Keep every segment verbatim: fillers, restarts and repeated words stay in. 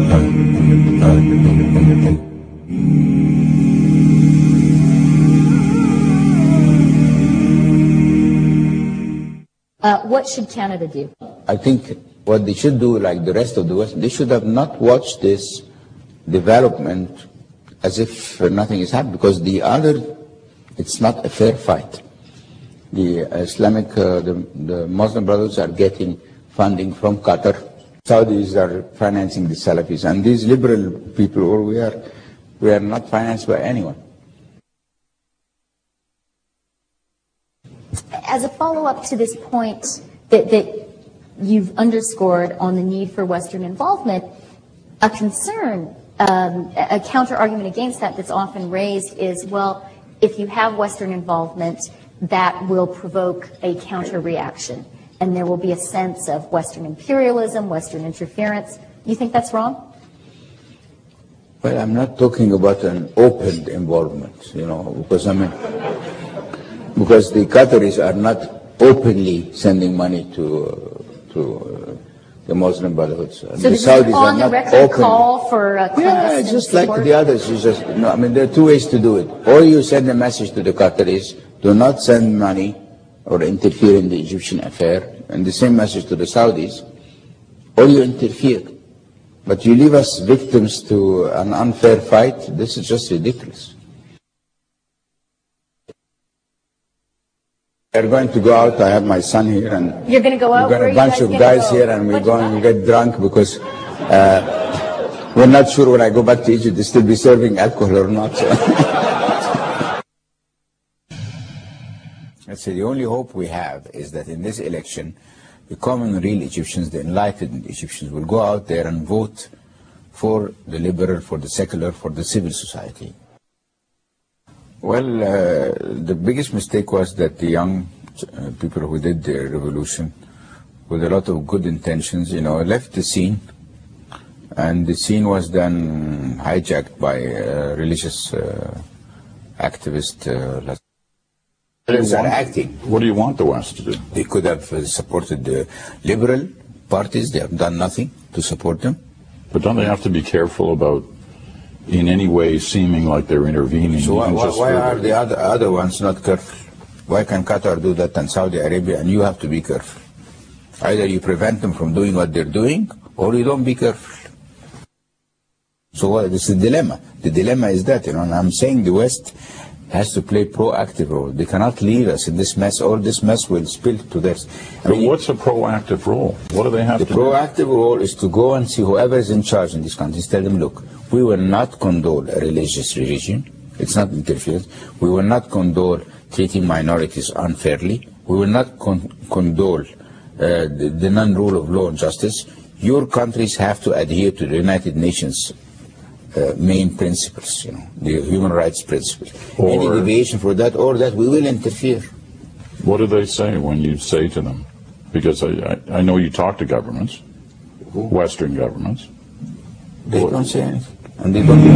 Uh, what should Canada do? I think what they should do, like the rest of the West, they should have not watched this development as if nothing is happening, because the other, it's not a fair fight. The Islamic, uh, the, the Muslim brothers are getting funding from Qatar. Saudis are financing the Salafis, and these liberal people, or we are, we are not financed by anyone. As a follow-up to this point that, that you've underscored on the need for Western involvement, a concern, um, a counter-argument against that that's often raised is, well, if you have Western involvement, that will provoke a counter-reaction, and there will be a sense of Western imperialism, Western interference. You think that's wrong? Well, I'm not talking about an open involvement, you know, because I mean, because the Qataris are not openly sending money to uh, to uh, the Muslim Brotherhood. So the Saudis on the record open. Call for uh, yeah, just like support? The others. You just, you know, I mean, there are two ways to do it. Or you send a message to the Qataris, do not send money or interfere in the Egyptian affair, and the same message to the Saudis, or you interfere. But you leave us victims to an unfair fight. This is just ridiculous. We're going to go out. I have my son here, and you're going to go out. We've got a bunch of guys here, and we're going to get drunk because uh, we're not sure when I go back to Egypt they still be serving alcohol or not. So. I'd say the only hope we have is that in this election, the common real Egyptians, the enlightened Egyptians, will go out there and vote for the liberal, for the secular, for the civil society. Well, uh, the biggest mistake was that the young uh, people who did the revolution, with a lot of good intentions, you know, left the scene, and the scene was then hijacked by uh, religious uh, activists. Uh, They are acting. What do you want the West to do? They could have uh, supported the liberal parties. They have done nothing to support them. But don't they have to be careful about, in any way, seeming like they're intervening? So why, why, why are the other, other ones not careful? Why can Qatar do that and Saudi Arabia, and you have to be careful? Either you prevent them from doing what they're doing, or you don't be careful. So what, this is the dilemma. The dilemma is that, you know, and I'm saying the West has to play proactive role. They cannot leave us in this mess. All this mess will spill to theirs. But what's a proactive role? What do they have to do? The proactive role is to go and see whoever is in charge in these countries, tell them, look, we will not condone a religious regime. It's not interference. We will not condone treating minorities unfairly. We will not con condone uh, the, the non-rule of law and justice. Your countries have to adhere to the United Nations Uh, main principles, you know, the human rights principles. Or any deviation for that or that, we will interfere. What do they say when you say to them? Because I, I, I know you talk to governments, Who? Western governments. They what? Don't say anything. And they don't do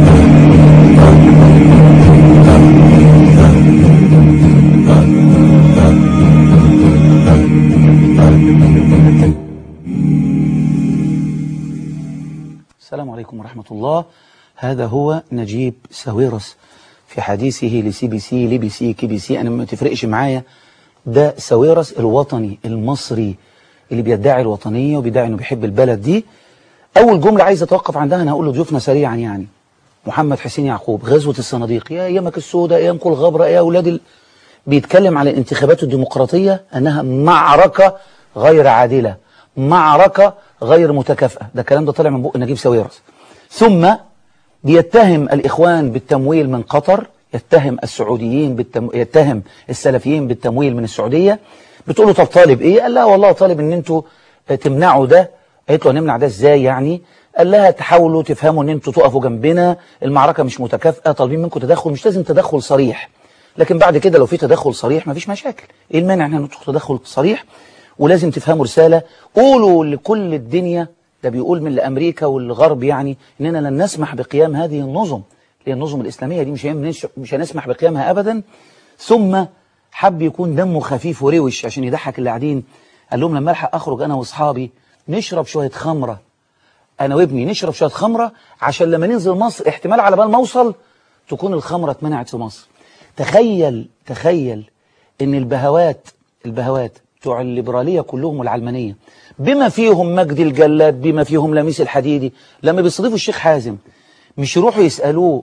السلام عليكم ورحمة الله. هذا هو نجيب ساويرس في حديثه لسي بي سي لي بي سي كي بي سي. أنا ما تفرقش معايا، ده ساويرس الوطني المصري اللي بيدعي الوطنية وبيدعي إنه بيحب البلد دي. أول جملة عايز أتوقف عندها أنا هقول لضيوفنا سريعا، يعني محمد حسين يعقوب، غزوة الصناديق، يا أيامك السوداء، يا أيامكم الغبرة، يا أولاد ال... بيتكلم على الانتخابات الديمقراطية أنها معركة غير عادلة، معركة غير متكافئة. ده الكلام ده طلع من بق نجيب ساويرس. ثم بيتهم الإخوان بالتمويل من قطر، يتهم السعوديين بالتم... يتهم السلفيين بالتمويل من السعودية. بتقول له طب طالب إيه؟ قال لها والله طالب إن أنتوا تمنعوا ده. قالت له نمنع ده إزاي يعني؟ قال لها تحاولوا تفهموا إن أنتوا تقفوا جنبنا، المعركة مش متكافئة، طالبين منكم تدخل، مش لازم تدخل صريح، لكن بعد كده لو في تدخل صريح مفيش مشاكل. إيه المانع إن احنا ندخل تدخل صريح؟ ولازم تفهموا رسالة، قولوا لكل الدنيا، ده بيقول من لأمريكا والغرب يعني، إننا لن نسمح بقيام هذه النظم، اللي هي النظم الإسلامية دي مش مش هنسمح بقيامها أبدا. ثم حب يكون دمه خفيف وروش عشان يضحك اللي قاعدين. قال لهم لما ألحق أخرج أنا وأصحابي نشرب شوية خمرة انا وابني نشرب شويه خمره عشان لما ننزل مصر احتمال على بال ما اوصل تكون الخمره اتمنعت في مصر. تخيل تخيل ان البهوات البهوات بتوع الليبراليه كلهم والعلمانيه بما فيهم مجدي الجلاد بما فيهم لميس الحديدي لما بيستضيفوا الشيخ حازم مش يروحوا يسالوه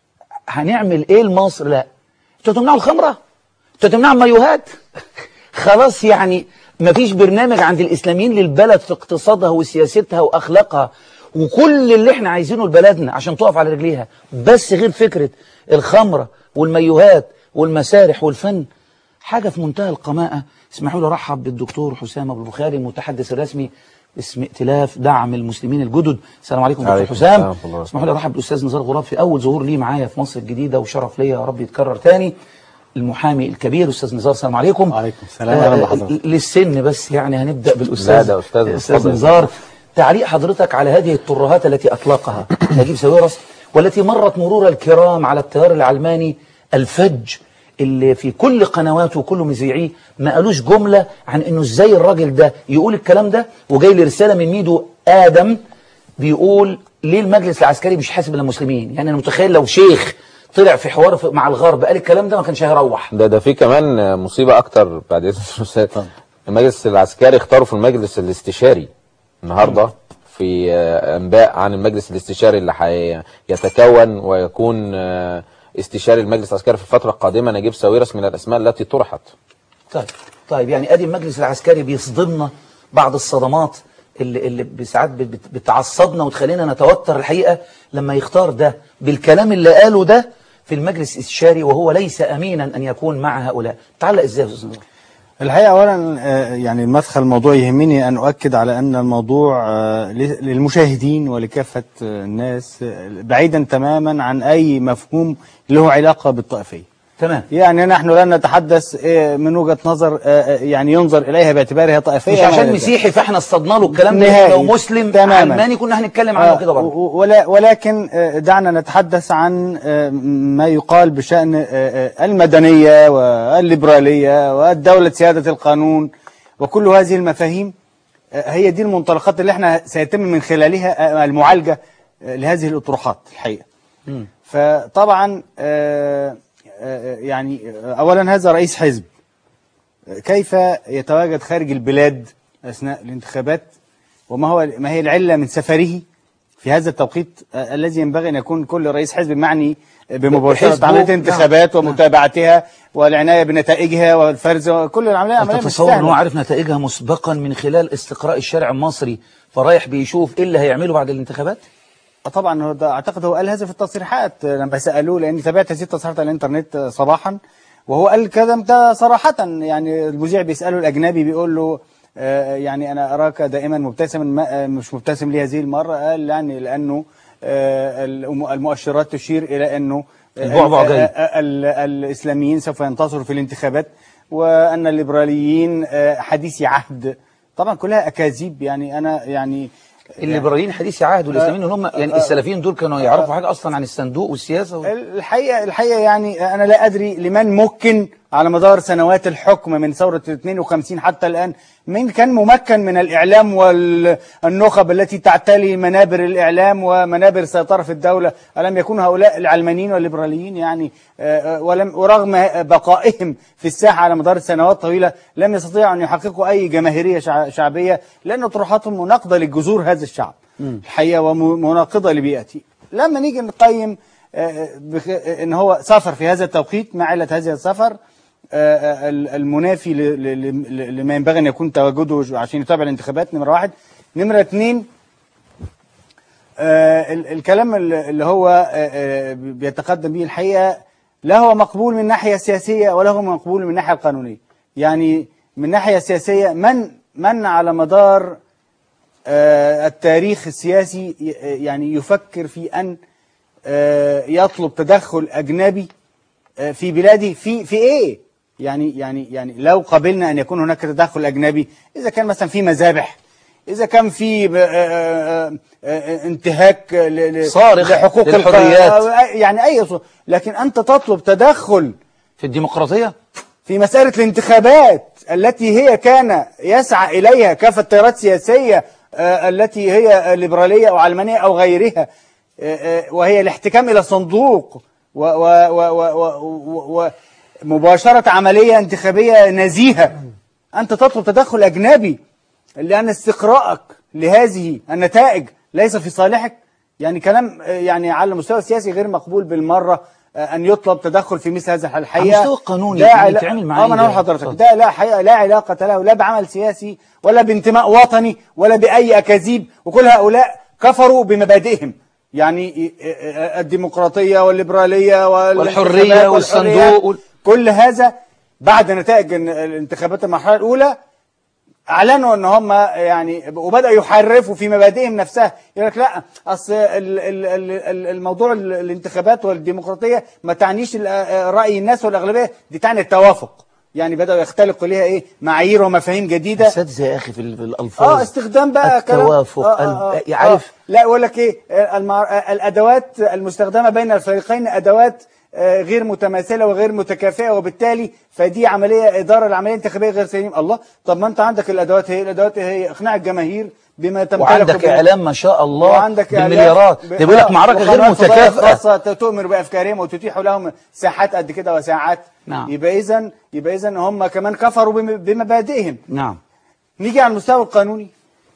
هنعمل ايه لمصر؟ لا، انتوا تمنعوا الخمره؟ انتوا تمنعوا المايوهات؟ خلاص يعني مفيش برنامج عند الاسلاميين للبلد في اقتصادها وسياستها واخلاقها وكل اللي احنا عايزينه لبلدنا عشان تقف على رجليها، بس غير فكره الخمره والمايوهات والمسارح والفن. حاجه في منتهى القماءه. اسمحوا لي ارحب بالدكتور حسام ابو البخاري المتحدث الرسمي باسم ائتلاف دعم المسلمين الجدد. السلام عليكم دكتور حسام. اسمحوا لي ارحب بالاستاذ نزار غراب في اول ظهور ليه معايا في مصر الجديده وشرف ليا يا رب يتكرر تاني. المحامي الكبير استاذ نزار، السلام عليكم. وعليكم السلام. اهلا بحضرتك. للسن بس يعني هنبدا بالاستاذ لا ده استاذ استاذ نزار. تعليق حضرتك على هذه الترهات التي اطلقها نجيب ساويرس والتي مرت مرور الكرام على التيار العلماني الفج اللي في كل قنواته وكل مذيعيه ما قالوش جمله عن انه ازاي الراجل ده يقول الكلام ده، وجاي لي رساله من ميدو ادم بيقول ليه المجلس العسكري مش حاسب المسلمين؟ يعني انا متخيل لو شيخ طلع في حوار مع الغرب قال الكلام ده ما كانش هيروح. ده ده في كمان مصيبه اكتر بعد اذن المجلس العسكري اختاروا في المجلس الاستشاري النهارده في انباء عن المجلس الاستشاري اللي هيتكون ويكون استشاري المجلس العسكري في الفتره القادمه نجيب ساويرس من الاسماء التي طرحت. طيب طيب يعني ادي المجلس العسكري بيصدمنا بعض الصدمات اللي اللي ساعات بتعصبنا وتخلينا نتوتر الحقيقه لما يختار ده بالكلام اللي قاله ده في المجلس الاستشاري وهو ليس امينا ان يكون مع هؤلاء. تعلق ازاي يا استاذ نور؟ الحقيقه اولا يعني المدخل الموضوع يهمني ان اؤكد على ان الموضوع للمشاهدين ولكافه الناس بعيدا تماما عن اي مفهوم له علاقه بالطائفيه. تمام. يعني نحن لا نتحدث من وجهة نظر يعني ينظر إليها باعتبارها طائفية. مش عشان مسيحي فاحنا اصطدنا له الكلام ده، لو مسلم علماني كنا هنتكلم عنه كده برضه. ولكن دعنا نتحدث عن ما يقال بشأن المدنية والليبرالية والدولة سيادة القانون وكل هذه المفاهيم. هي دي المنطلقات اللي احنا سيتم من خلالها المعالجة لهذه الأطروحات الحقيقة. م. فطبعا يعني أولا هذا رئيس حزب، كيف يتواجد خارج البلاد أثناء الانتخابات وما هو ما هي العلة من سفره في هذا التوقيت الذي ينبغي أن يكون كل رئيس حزب معني بمباشرة عملية الانتخابات ومتابعتها والعناية بنتائجها والفرز وكل العملية عملية مش تتصور أنه عارف نتائجها مسبقا من خلال استقراء الشارع المصري فرايح بيشوف إيه اللي هيعمله بعد الانتخابات؟ طبعا هو اعتقد هو قال هذا في التصريحات لما سالوه، لاني تابعت هذه التصريحات على الانترنت صباحا وهو قال الكلام ده صراحه. يعني المذيع بيساله الاجنبي بيقول له آه يعني انا اراك دائما مبتسما مش مبتسم لي هذه المره. قال يعني لانه آه المؤشرات تشير الى انه آه الاسلاميين سوف ينتصروا في الانتخابات وان الليبراليين آه حديثي عهد. طبعا كلها اكاذيب. يعني انا يعني الليبراليين حديث عهد والاسلاميين اللي هم يعني السلفيين دول كانوا يعرفوا حاجه اصلا عن الصندوق والسياسه و... الحقيقه الحقيقه يعني انا لا ادري لمن ممكن على مدار سنوات الحكم من ثوره اثنين وخمسين حتى الان من كان ممكن من الاعلام والنخب التي تعتلي منابر الاعلام ومنابر السيطره في الدوله. الم يكونوا هؤلاء العلمانيين والليبراليين يعني ولم ورغم بقائهم في الساحه على مدار سنوات طويله لم يستطيعوا ان يحققوا اي جماهيريه شعبيه لان اطروحاتهم مناقضه لجذور هذا الشعب الحقيقه ومناقضه لبيئته. لما نيجي نقيم ان هو سافر في هذا التوقيت، ما علة هذا السفر المنافي لما ينبغي ان يكون تواجده عشان يتابع الانتخابات؟ نمره واحد. نمره اثنين، الكلام اللي هو بيتقدم به الحقيقه لا هو مقبول من ناحيه سياسيه ولا هو مقبول من الناحيه القانونيه. يعني من ناحيه سياسيه من من على مدار التاريخ السياسي يعني يفكر في ان يطلب تدخل اجنبي في بلاده في في ايه؟ يعني يعني يعني لو قبلنا ان يكون هناك تدخل اجنبي، اذا كان مثلا في مذابح، اذا كان في انتهاك صارخ لحقوق الحريات، يعني اي صور. لكن انت تطلب تدخل في الديمقراطيه في مساله الانتخابات التي هي كان يسعى اليها كافه تيارات سياسيه آه التي هي ليبرالية أو علمانية أو غيرها، آه آه وهي الاحتكام إلى صندوق ومباشرة عملية انتخابية نزيهة، أنت تطلب تدخل أجنبي لأن استقراءك لهذه النتائج ليس في صالحك. يعني كلام يعني على المستوى السياسي غير مقبول بالمرة أن يطلب تدخل في مثل هذا الحقيقة. على المستوى القانوني ده اللي لا بيتعامل معاه اه ما انا حضرتك ده لا حقيقة لا علاقة له لا بعمل سياسي ولا بانتماء وطني ولا بأي أكاذيب، وكل هؤلاء كفروا بمبادئهم، يعني الديمقراطية والليبرالية والحرية والصندوق وال... كل هذا بعد نتائج الانتخابات المرحلة الأولى اعلنوا ان هم يعني وبداوا يحرفوا في مبادئهم نفسها. يقول لك لا اصل الموضوع الانتخابات والديمقراطيه ما تعنيش راي الناس والاغلبيه، دي تعني التوافق. يعني بداوا يختلقوا ليها ايه معايير ومفاهيم جديده. اساتذه يا اخي في الالفاظ اه استخدام بقى التوافق آه آه آه يعرف آه لا يقول لك ايه الادوات المستخدمه بين الفريقين ادوات غير متماثلة وغير متكافئة، وبالتالي فدي عملية إدارة العملية الانتخابية غير سليمة. الله، طب ما أنت عندك الأدوات، هي الأدوات هي إقناع الجماهير بما تمتلك، وعندك إعلام ما شاء الله وعندك بالمليارات، ده بيقول لك معركة غير متكافئة تؤمر بأفكارهم وتتيح لهم ساحات قد كده وساعات. نعم. يبقى إذن يبقى إذن هم كمان كفروا بمبادئهم. نعم. نيجي على المستوى القانوني.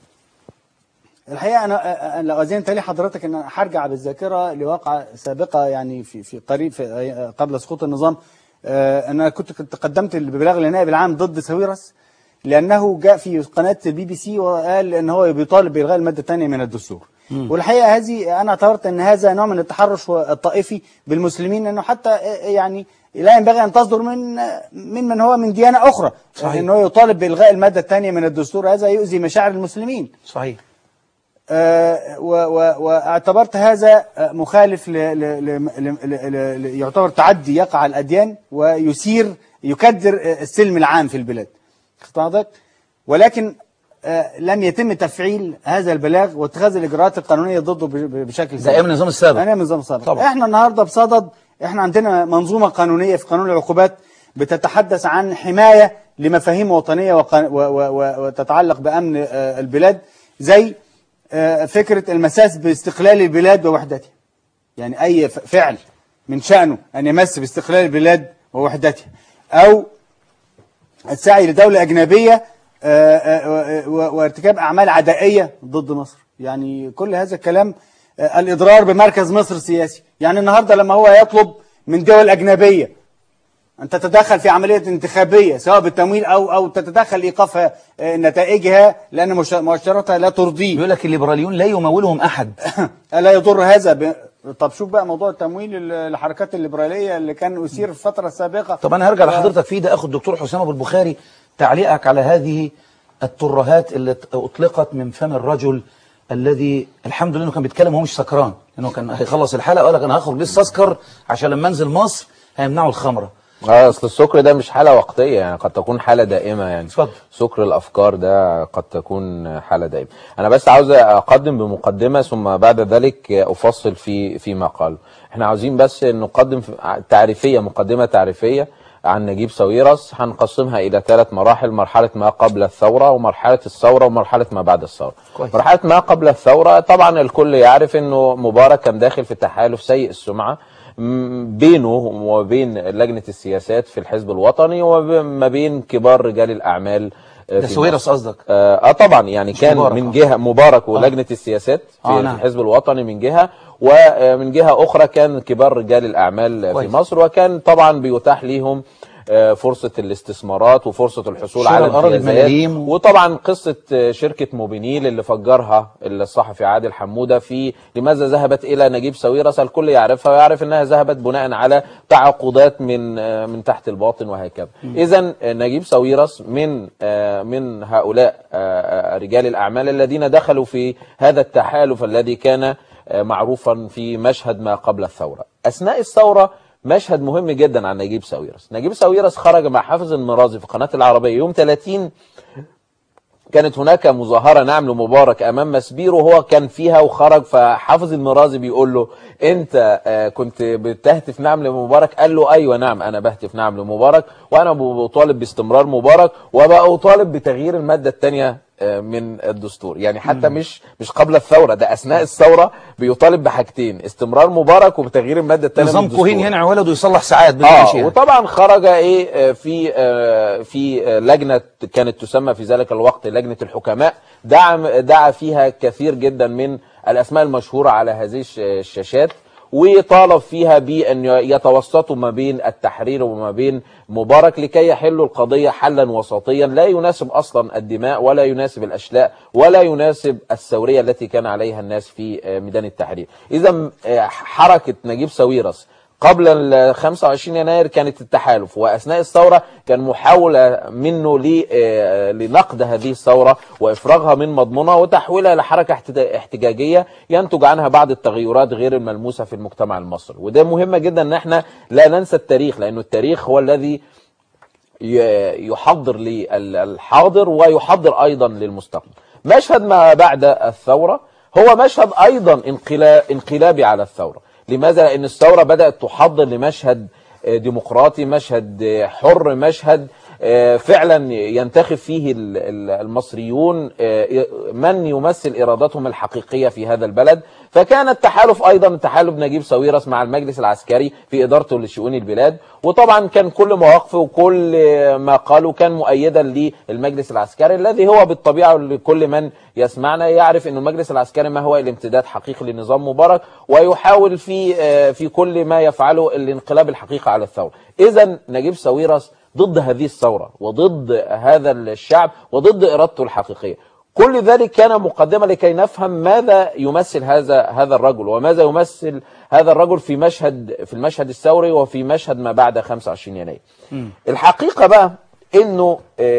الحقيقة أنا لو أذنت لي حضرتك أن هرجع بالذاكرة لواقعة سابقة يعني في في قريب في قبل سقوط النظام. أنا كنت تقدمت ببلاغ للنائب العام ضد ساويرس لأنه جاء في قناة البي بي سي وقال أن هو بيطالب بإلغاء المادة الثانية من الدستور. م. والحقيقة هذه أنا اعتبرت أن هذا نوع من التحرش الطائفي بالمسلمين، أنه حتى يعني لا ينبغي أن تصدر من من من هو من ديانة أخرى. صحيح. أنه يطالب بإلغاء المادة الثانية من الدستور، هذا يؤذي مشاعر المسلمين. صحيح. آه واعتبرت هذا مخالف ل ل ل ل ل يعتبر تعدي يقع على الأديان ويثير يكدر السلم العام في البلاد. خطأت. ولكن آه لم يتم تفعيل هذا البلاغ واتخاذ الإجراءات القانونية ضده بشكل سليم. ده أيام النظام السابق. أيام النظام السابق. طبعا. احنا النهارده بصدد احنا عندنا منظومة قانونية في قانون العقوبات بتتحدث عن حماية لمفاهيم وطنية وتتعلق بأمن آه البلاد، زي فكرة المساس باستقلال البلاد ووحدتها. يعني أي فعل من شأنه أن يمس باستقلال البلاد ووحدتها، أو السعي لدولة أجنبية وارتكاب أعمال عدائية ضد مصر. يعني كل هذا الكلام الإضرار بمركز مصر السياسي. يعني النهاردة لما هو يطلب من دول أجنبية أن تتدخل في عملية انتخابية سواء بالتمويل أو أو تتدخل إيقاف نتائجها لأن مؤشراتها لا ترضيه. يقول لك الليبراليون لا يمولهم أحد. لا يضر هذا ب... طب شوف بقى موضوع التمويل الحركات الليبرالية اللي كان أثير في الفترة السابقة. طب أنا هرجع لحضرتك فيه ده، أخذ دكتور حسام أبو البخاري تعليقك على هذه الترهات اللي أطلقت من فم الرجل الذي الحمد لله إنه كان بيتكلم وهو مش سكران، إنه كان هيخلص الحلقة وقال لك أنا هخرج لسه أسكر عشان لما أنزل مصر هيمنعوا الخمرة. اه اصل السكر ده مش حالة وقتية، يعني قد تكون حالة دائمة. يعني اتفضل. سكر الافكار ده قد تكون حالة دائمة. انا بس عاوز اقدم بمقدمة ثم بعد ذلك افصل في فيما قال. احنا عاوزين بس نقدم تعريفية مقدمة تعريفية عن نجيب ساويرس، هنقسمها الى ثلاث مراحل: مرحلة ما قبل الثورة ومرحلة الثورة ومرحلة ما بعد الثورة. كويس. مرحلة ما قبل الثورة طبعا الكل يعرف انه مبارك كان داخل في تحالف سيء السمعة بينه وبين لجنة السياسات في الحزب الوطني وما بين كبار رجال الأعمال. ده ساويرس قصدك؟ آه, اه طبعا يعني كان من جهة مبارك ولجنة آه. السياسات في آه نعم. الحزب الوطني من جهة، ومن جهة أخرى كان كبار رجال الأعمال كويس. في مصر، وكان طبعا بيتاح ليهم فرصة الاستثمارات وفرصة الحصول على الامتيازات. وطبعا قصة شركة موبينيل اللي فجرها الصحفي عادل حمودة في لماذا ذهبت إلى نجيب ساويرس، الكل يعرفها ويعرف أنها ذهبت بناء على تعاقدات من من تحت الباطن وهكذا. إذن نجيب ساويرس من من هؤلاء رجال الأعمال الذين دخلوا في هذا التحالف الذي كان معروفا في مشهد ما قبل الثورة. أثناء الثورة مشهد مهم جدا عن نجيب ساويرس. نجيب ساويرس خرج مع حافظ المرازي في قناة العربية يوم ثلاثين. كانت هناك مظاهرة نعم لمبارك أمام مسبير وهو كان فيها وخرج، فحافظ المرازي بيقول له أنت كنت بتهتف نعم لمبارك؟ قال له أيوة نعم أنا بهتف نعم لمبارك، وأنا بطالب باستمرار مبارك وبطالب بتغيير المادة الثانية من الدستور، يعني حتى مم. مش مش قبل الثوره، ده اثناء الثوره بيطالب بحاجتين: استمرار مبارك وبتغيير الماده الثانيه نظام كوهين ينعي ولده يصلح ساعات. اه يعني. وطبعا خرج ايه في آه في لجنه كانت تسمى في ذلك الوقت لجنه الحكماء، دعم دعا فيها كثير جدا من الاسماء المشهوره على هذه الشاشات، وطالب فيها بأن يتوسطوا ما بين التحرير وما بين مبارك لكي يحلوا القضية حلا وسطيا لا يناسب أصلا الدماء ولا يناسب الأشلاء ولا يناسب الثورية التي كان عليها الناس في ميدان التحرير. إذا حركة نجيب ساويرس قبل ال خمسة وعشرين يناير كانت التحالف، وأثناء الثورة كان محاولة منه لنقد هذه الثورة وإفراغها من مضمونها وتحويلها لحركة احتجاجية ينتج عنها بعض التغيرات غير الملموسة في المجتمع المصري. وده مهم جدا أن احنا لا ننسى التاريخ، لأنه التاريخ هو الذي يحضر للحاضر ويحضر أيضا للمستقبل. مشهد ما بعد الثورة هو مشهد أيضا انقلابي على الثورة. لماذا؟ لأن الثورة بدأت تحضر لمشهد ديمقراطي، مشهد حر، مشهد فعلا ينتخب فيه المصريون من يمثل إرادتهم الحقيقية في هذا البلد. فكان التحالف أيضا تحالف نجيب ساويرس مع المجلس العسكري في إدارته لشؤون البلاد، وطبعا كان كل مواقفه وكل ما قاله كان مؤيدا للمجلس العسكري الذي هو بالطبيعة لكل من يسمعنا يعرف أن المجلس العسكري ما هو الامتداد حقيقي لنظام مبارك، ويحاول في في كل ما يفعله الانقلاب الحقيقي على الثورة. إذا نجيب ساويرس ضد هذه الثورة وضد هذا الشعب وضد إرادته الحقيقية. كل ذلك كان مقدمة لكي نفهم ماذا يمثل هذا هذا الرجل وماذا يمثل هذا الرجل في مشهد في المشهد الثوري وفي مشهد ما بعد خمسة وعشرين يناير. الحقيقة بقى انه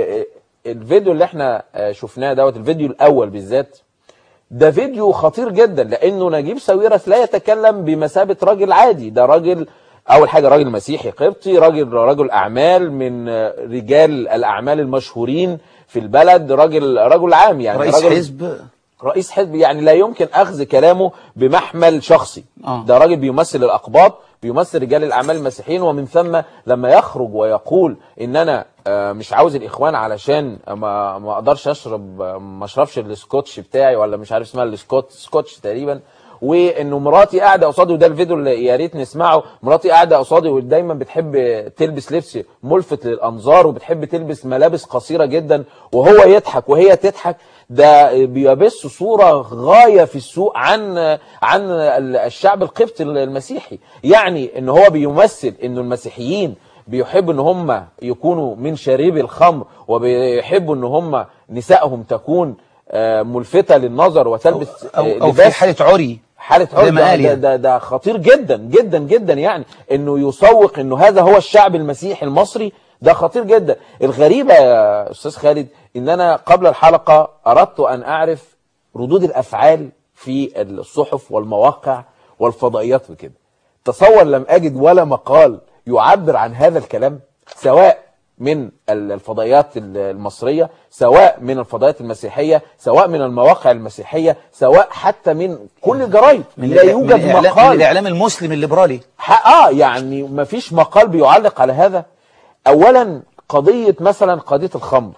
الفيديو اللي احنا شفناه دوت، الفيديو الاول بالذات، ده فيديو خطير جدا، لانه نجيب ساويرس لا يتكلم بمثابة راجل عادي. ده راجل اول حاجة راجل مسيحي قبطي، راجل رجل اعمال من رجال الاعمال المشهورين في البلد، راجل رجل عام، يعني رئيس راجل حزب رئيس حزب يعني لا يمكن اخذ كلامه بمحمل شخصي. آه. ده راجل بيمثل الاقباط، بيمثل رجال الاعمال المسيحيين، ومن ثم لما يخرج ويقول ان انا مش عاوز الاخوان علشان ما ما اقدرش اشرب ما اشربش السكوتش بتاعي، ولا مش عارف اسمها السكوت سكوتش تقريبا، وانه مراتي قاعده قصادي، وده الفيديو اللي يا ريت نسمعه، مراتي قاعده قصادي ودايما بتحب تلبس لبس ملفت للانظار وبتحب تلبس ملابس قصيره جدا، وهو يضحك وهي تضحك. ده بيبث صوره غايه في السوء عن عن الشعب القبطي المسيحي، يعني ان هو بيمثل انه المسيحيين بيحبوا ان هم يكونوا من شاربي الخمر، وبيحبوا ان هم نسائهم تكون ملفتة للنظر وتلبس أو, أو, أو في حالة عري حالة عري. ده, ده, ده, ده خطير جدا جدا جدا، يعني انه يسوق انه هذا هو الشعب المسيحي المصري، ده خطير جدا. الغريبة يا استاذ خالد ان انا قبل الحلقة اردت ان اعرف ردود الافعال في الصحف والمواقع والفضائيات وكده. تصور لم اجد ولا مقال يعبر عن هذا الكلام، سواء من الفضائيات المصرية، سواء من الفضائيات المسيحية، سواء من المواقع المسيحية، سواء حتى من كل الجرايد. لا يوجد من مقال من الإعلام المسلم الليبرالي. اه يعني ما فيش مقال بيعلق على هذا. اولا قضية مثلا قضية الخمر،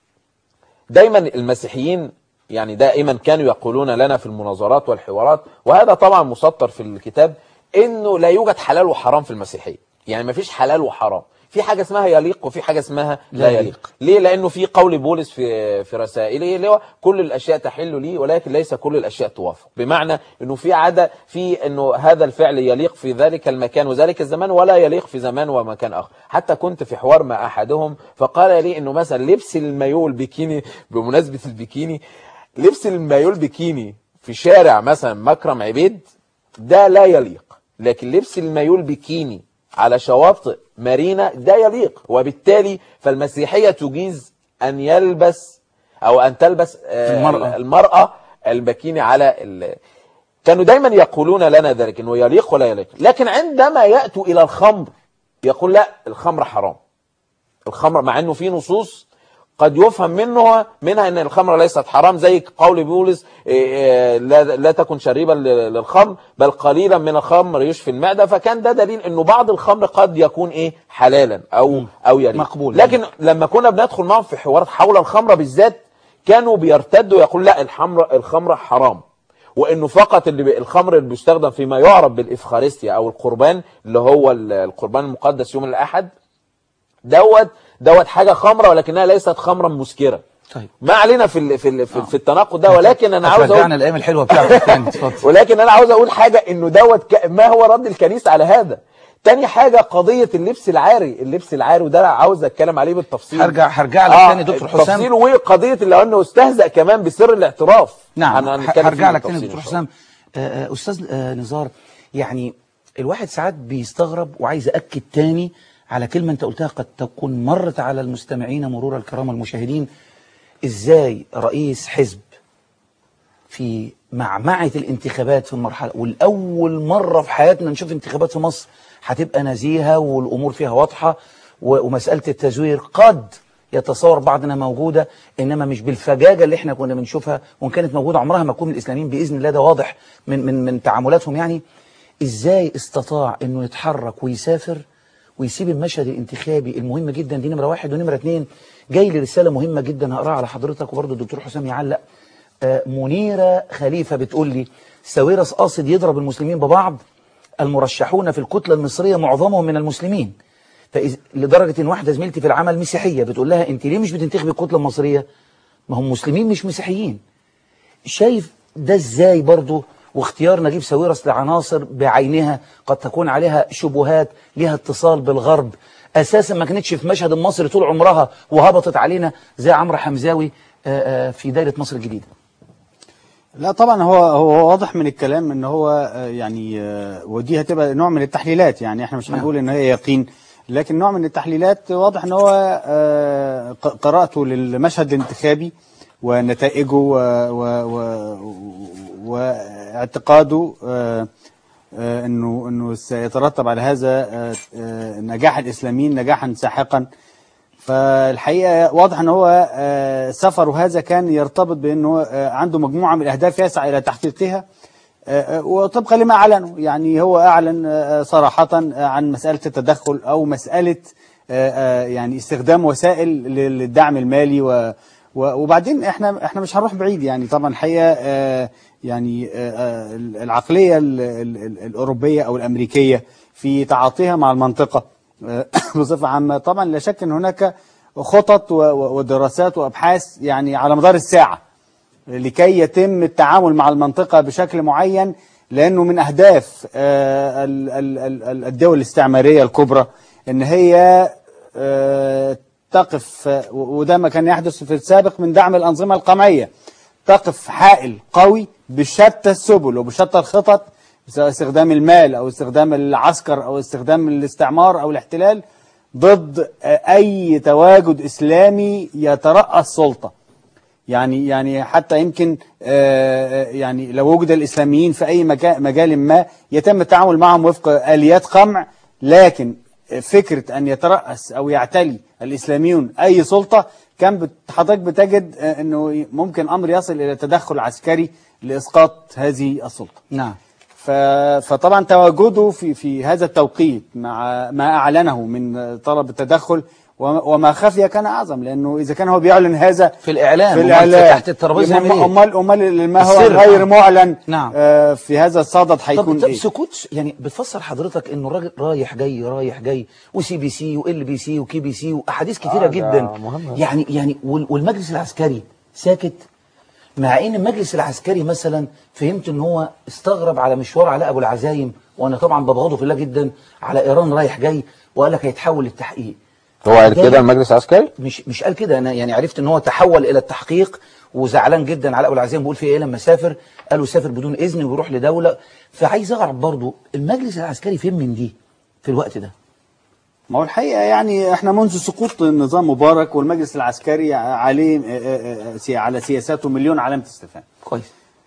دايما المسيحيين يعني دائما كانوا يقولون لنا في المناظرات والحوارات، وهذا طبعا مسطر في الكتاب، انه لا يوجد حلال وحرام في المسيحية. يعني ما فيش حلال وحرام، في حاجة اسمها يليق وفي حاجة اسمها لا يليق. ليه؟ لأنه في قول بولس في في رسائله اللي هو كل الأشياء تحل لي ولكن ليس كل الأشياء توافق، بمعنى أنه في عادة في أنه هذا الفعل يليق في ذلك المكان وذلك الزمان ولا يليق في زمان ومكان آخر. حتى كنت في حوار مع أحدهم فقال لي أنه مثلا لبس المايو البيكيني، بمناسبة البيكيني، لبس المايو البيكيني في شارع مثلا مكرم عبيد ده لا يليق، لكن لبس المايو البيكيني على شواطئ مارينا ده يليق. وبالتالي فالمسيحية تجيز أن يلبس أو أن تلبس المرأة, المرأة البكيني على ال... كانوا دايما يقولون لنا ذلك أنه يليق ولا يليق. لكن عندما يأتوا إلى الخمر يقول لا، الخمر حرام. الخمر مع أنه في نصوص قد يفهم منه منها أن الخمر ليست حرام، زي قول بولس لا, لا تكن شريبا للخمر بل قليلا من الخمر يشفي المعدة. فكان ده دليل أنه بعض الخمر قد يكون إيه حلالا أو أو يليق مقبول. لكن لما كنا بندخل معهم في حوارات حول الخمر بالذات كانوا بيرتدوا يقول لا الحمر الخمر حرام، وانه فقط اللي بي الخمر اللي بيستخدم فيما يعرف بالافخارستيا او القربان اللي هو القربان المقدس يوم الاحد دوت دوت حاجه خمره ولكنها ليست خمرا مسكره. طيب ما علينا في ال في ال في, في التناقض ده، ولكن انا عاوز اقول الايام الحلوه بتاعتك ولكن انا عاوز اقول حاجه انه دوت ما هو رد الكنيسه على هذا. تاني حاجه قضيه اللبس العاري، اللبس العاري وده عاوز اتكلم عليه بالتفصيل. هرجع هرجع لك آه تاني دكتور حسام تفصيل، وقضيه اللي انه استهزأ كمان بسر الاعتراف. نعم هرجع لك تاني دكتور حسام. آه استاذ آه نزار، يعني الواحد ساعات بيستغرب وعايز اكد تاني على كلمه انت قلتها قد تكون مرت على المستمعين مرور الكرام والمشاهدين. ازاي رئيس حزب في معمعة الانتخابات في المرحلة، والأول مرة في حياتنا نشوف انتخابات في مصر هتبقى نزيهة والأمور فيها واضحة، ومسألة التزوير قد يتصور بعضنا موجودة، إنما مش بالفجاجة اللي احنا كنا بنشوفها، وإن كانت موجودة عمرها ما تكون من الإسلاميين بإذن الله، ده واضح من من من تعاملاتهم. يعني إزاي استطاع إنه يتحرك ويسافر ويسيب المشهد الانتخابي المهم جدا؟ دي نمرة واحد. ونمرة اتنين، جاي لي رسالة مهمة جدا هقراها على حضرتك وبرضه الدكتور حسام يعلق. آه منيرة خليفة بتقول لي ساويرس قاصد يضرب المسلمين ببعض، المرشحون في الكتلة المصرية معظمهم من المسلمين. فإذ لدرجة ان واحدة زميلتي في العمل مسيحية بتقول لها انت ليه مش بتنتخبي الكتلة المصرية؟ ما هم مسلمين مش مسيحيين. شايف ده ازاي برضه؟ واختيار نجيب ساويرس لعناصر بعينها قد تكون عليها شبهات، ليها اتصال بالغرب، اساسا ما كانتش في مشهد المصري طول عمرها وهبطت علينا زي عمرو حمزاوي في دايرة مصر الجديدة. لا طبعا هو هو واضح من الكلام ان هو يعني ودي هتبقى نوع من التحليلات، يعني احنا مش هنقول ان هي يقين، لكن نوع من التحليلات. واضح ان هو قراءته للمشهد الانتخابي ونتائجه واعتقاده انه انه سيترتب على هذا نجاح الاسلاميين نجاحا ساحقا. فالحقيقة واضح ان هو سفره هذا كان يرتبط بانه عنده مجموعة من الاهداف يسعى الى تحقيقها، وطبقا لما اعلنه. يعني هو اعلن صراحة عن مسألة التدخل او مسألة يعني استخدام وسائل للدعم المالي، وبعدين احنا احنا مش هنروح بعيد. يعني طبعا الحقيقة يعني العقلية الاوروبية او الامريكية في تعاطيها مع المنطقة بصفة عامة، طبعا لا شك ان هناك خطط ودراسات وابحاث يعني على مدار الساعة لكي يتم التعامل مع المنطقة بشكل معين، لانه من اهداف الدول الاستعمارية الكبرى ان هي تقف، وده ما كان يحدث في السابق من دعم الانظمة القمعية، تقف حائل قوي بشتى السبل وبشتى الخطط، سواء استخدام المال أو استخدام العسكر أو استخدام الاستعمار أو الاحتلال، ضد أي تواجد إسلامي يترأس سلطة. يعني يعني حتى يمكن يعني لو وجد الإسلاميين في أي مجال ما يتم التعامل معهم وفق آليات قمع، لكن فكرة أن يترأس أو يعتلي الإسلاميون أي سلطة كان حضرتك بتجد أنه ممكن أمر يصل إلى تدخل عسكري لإسقاط هذه السلطة. نعم. فطبعا تواجده في في هذا التوقيت مع ما اعلنه من طلب التدخل وما خفي كان اعظم، لانه اذا كان هو بيعلن هذا في الاعلام في الاعلام تحت الترابيزه، امال امال ما هو غير معلن. نعم. آه في هذا الصدد هيكون طب ايه؟ سكوت يعني بتفسر حضرتك انه الراجل رايح جاي رايح جاي وسي بي سي وال بي سي وكي بي سي واحاديث كثيره آه جدا مهمة. يعني يعني والمجلس العسكري ساكت، مع ان المجلس العسكري مثلا فهمت ان هو استغرب على مشوار علاء ابو العزايم، وانا طبعا ببغضه في الله جدا، على ايران رايح جاي، وقال لك هيتحول للتحقيق. هو قال كده المجلس العسكري؟ مش مش قال كده، انا يعني عرفت ان هو تحول الى التحقيق، وزعلان جدا علاء ابو العزايم بيقول في ايه لما سافر، قالوا سافر بدون اذن ويروح لدوله. فعايز اعرف برضه المجلس العسكري فين من دي في الوقت ده؟ ما هو الحقيقة يعني احنا منذ سقوط النظام مبارك والمجلس العسكري عليه على سياساته مليون علامة استفهام. كويس.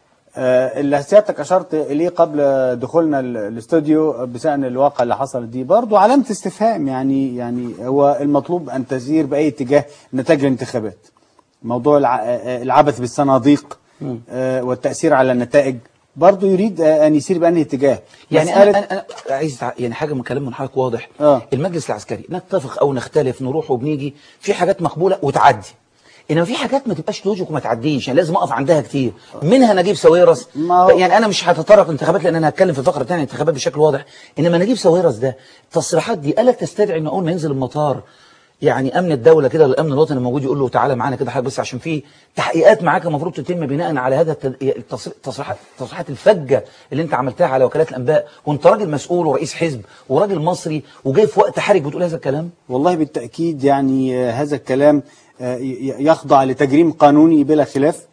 اللي سيادتك اشرت اليه قبل دخولنا الاستوديو بشأن الواقع اللي حصل دي برضو علامة استفهام. يعني يعني هو المطلوب ان تسير باي اتجاه نتائج الانتخابات. موضوع العبث بالصناديق والتأثير على النتائج برضه يريد ان يسير بأنهي اتجاه. يعني انا انا, أنا عايز يعني حاجه من كلام من حضرتك واضح. آه. المجلس العسكري نتفق او نختلف نروح وبنيجي في حاجات مقبوله وتعدي، انما في حاجات ما تبقاش لوجيك وما تعديش، يعني لازم اقف عندها كتير، منها نجيب ساويرس. يعني انا مش هتطرق انتخابات لان انا هتكلم في الفقره الثانيه انتخابات بشكل واضح، انما نجيب ساويرس ده التصريحات دي الا تستدعي ان اول ما ينزل المطار يعني امن الدوله كده الامن الوطني الموجود يقول له تعالى معانا كده حضرتك بس عشان في تحقيقات معاك المفروض تتم بناء على هذا التصريحات التصريحات الفجه اللي انت عملتها على وكالات الانباء، وانت راجل مسؤول ورئيس حزب وراجل مصري وجاي في وقت حرج بتقول هذا الكلام؟ والله بالتاكيد يعني هذا الكلام يخضع لتجريم قانوني بلا خلاف،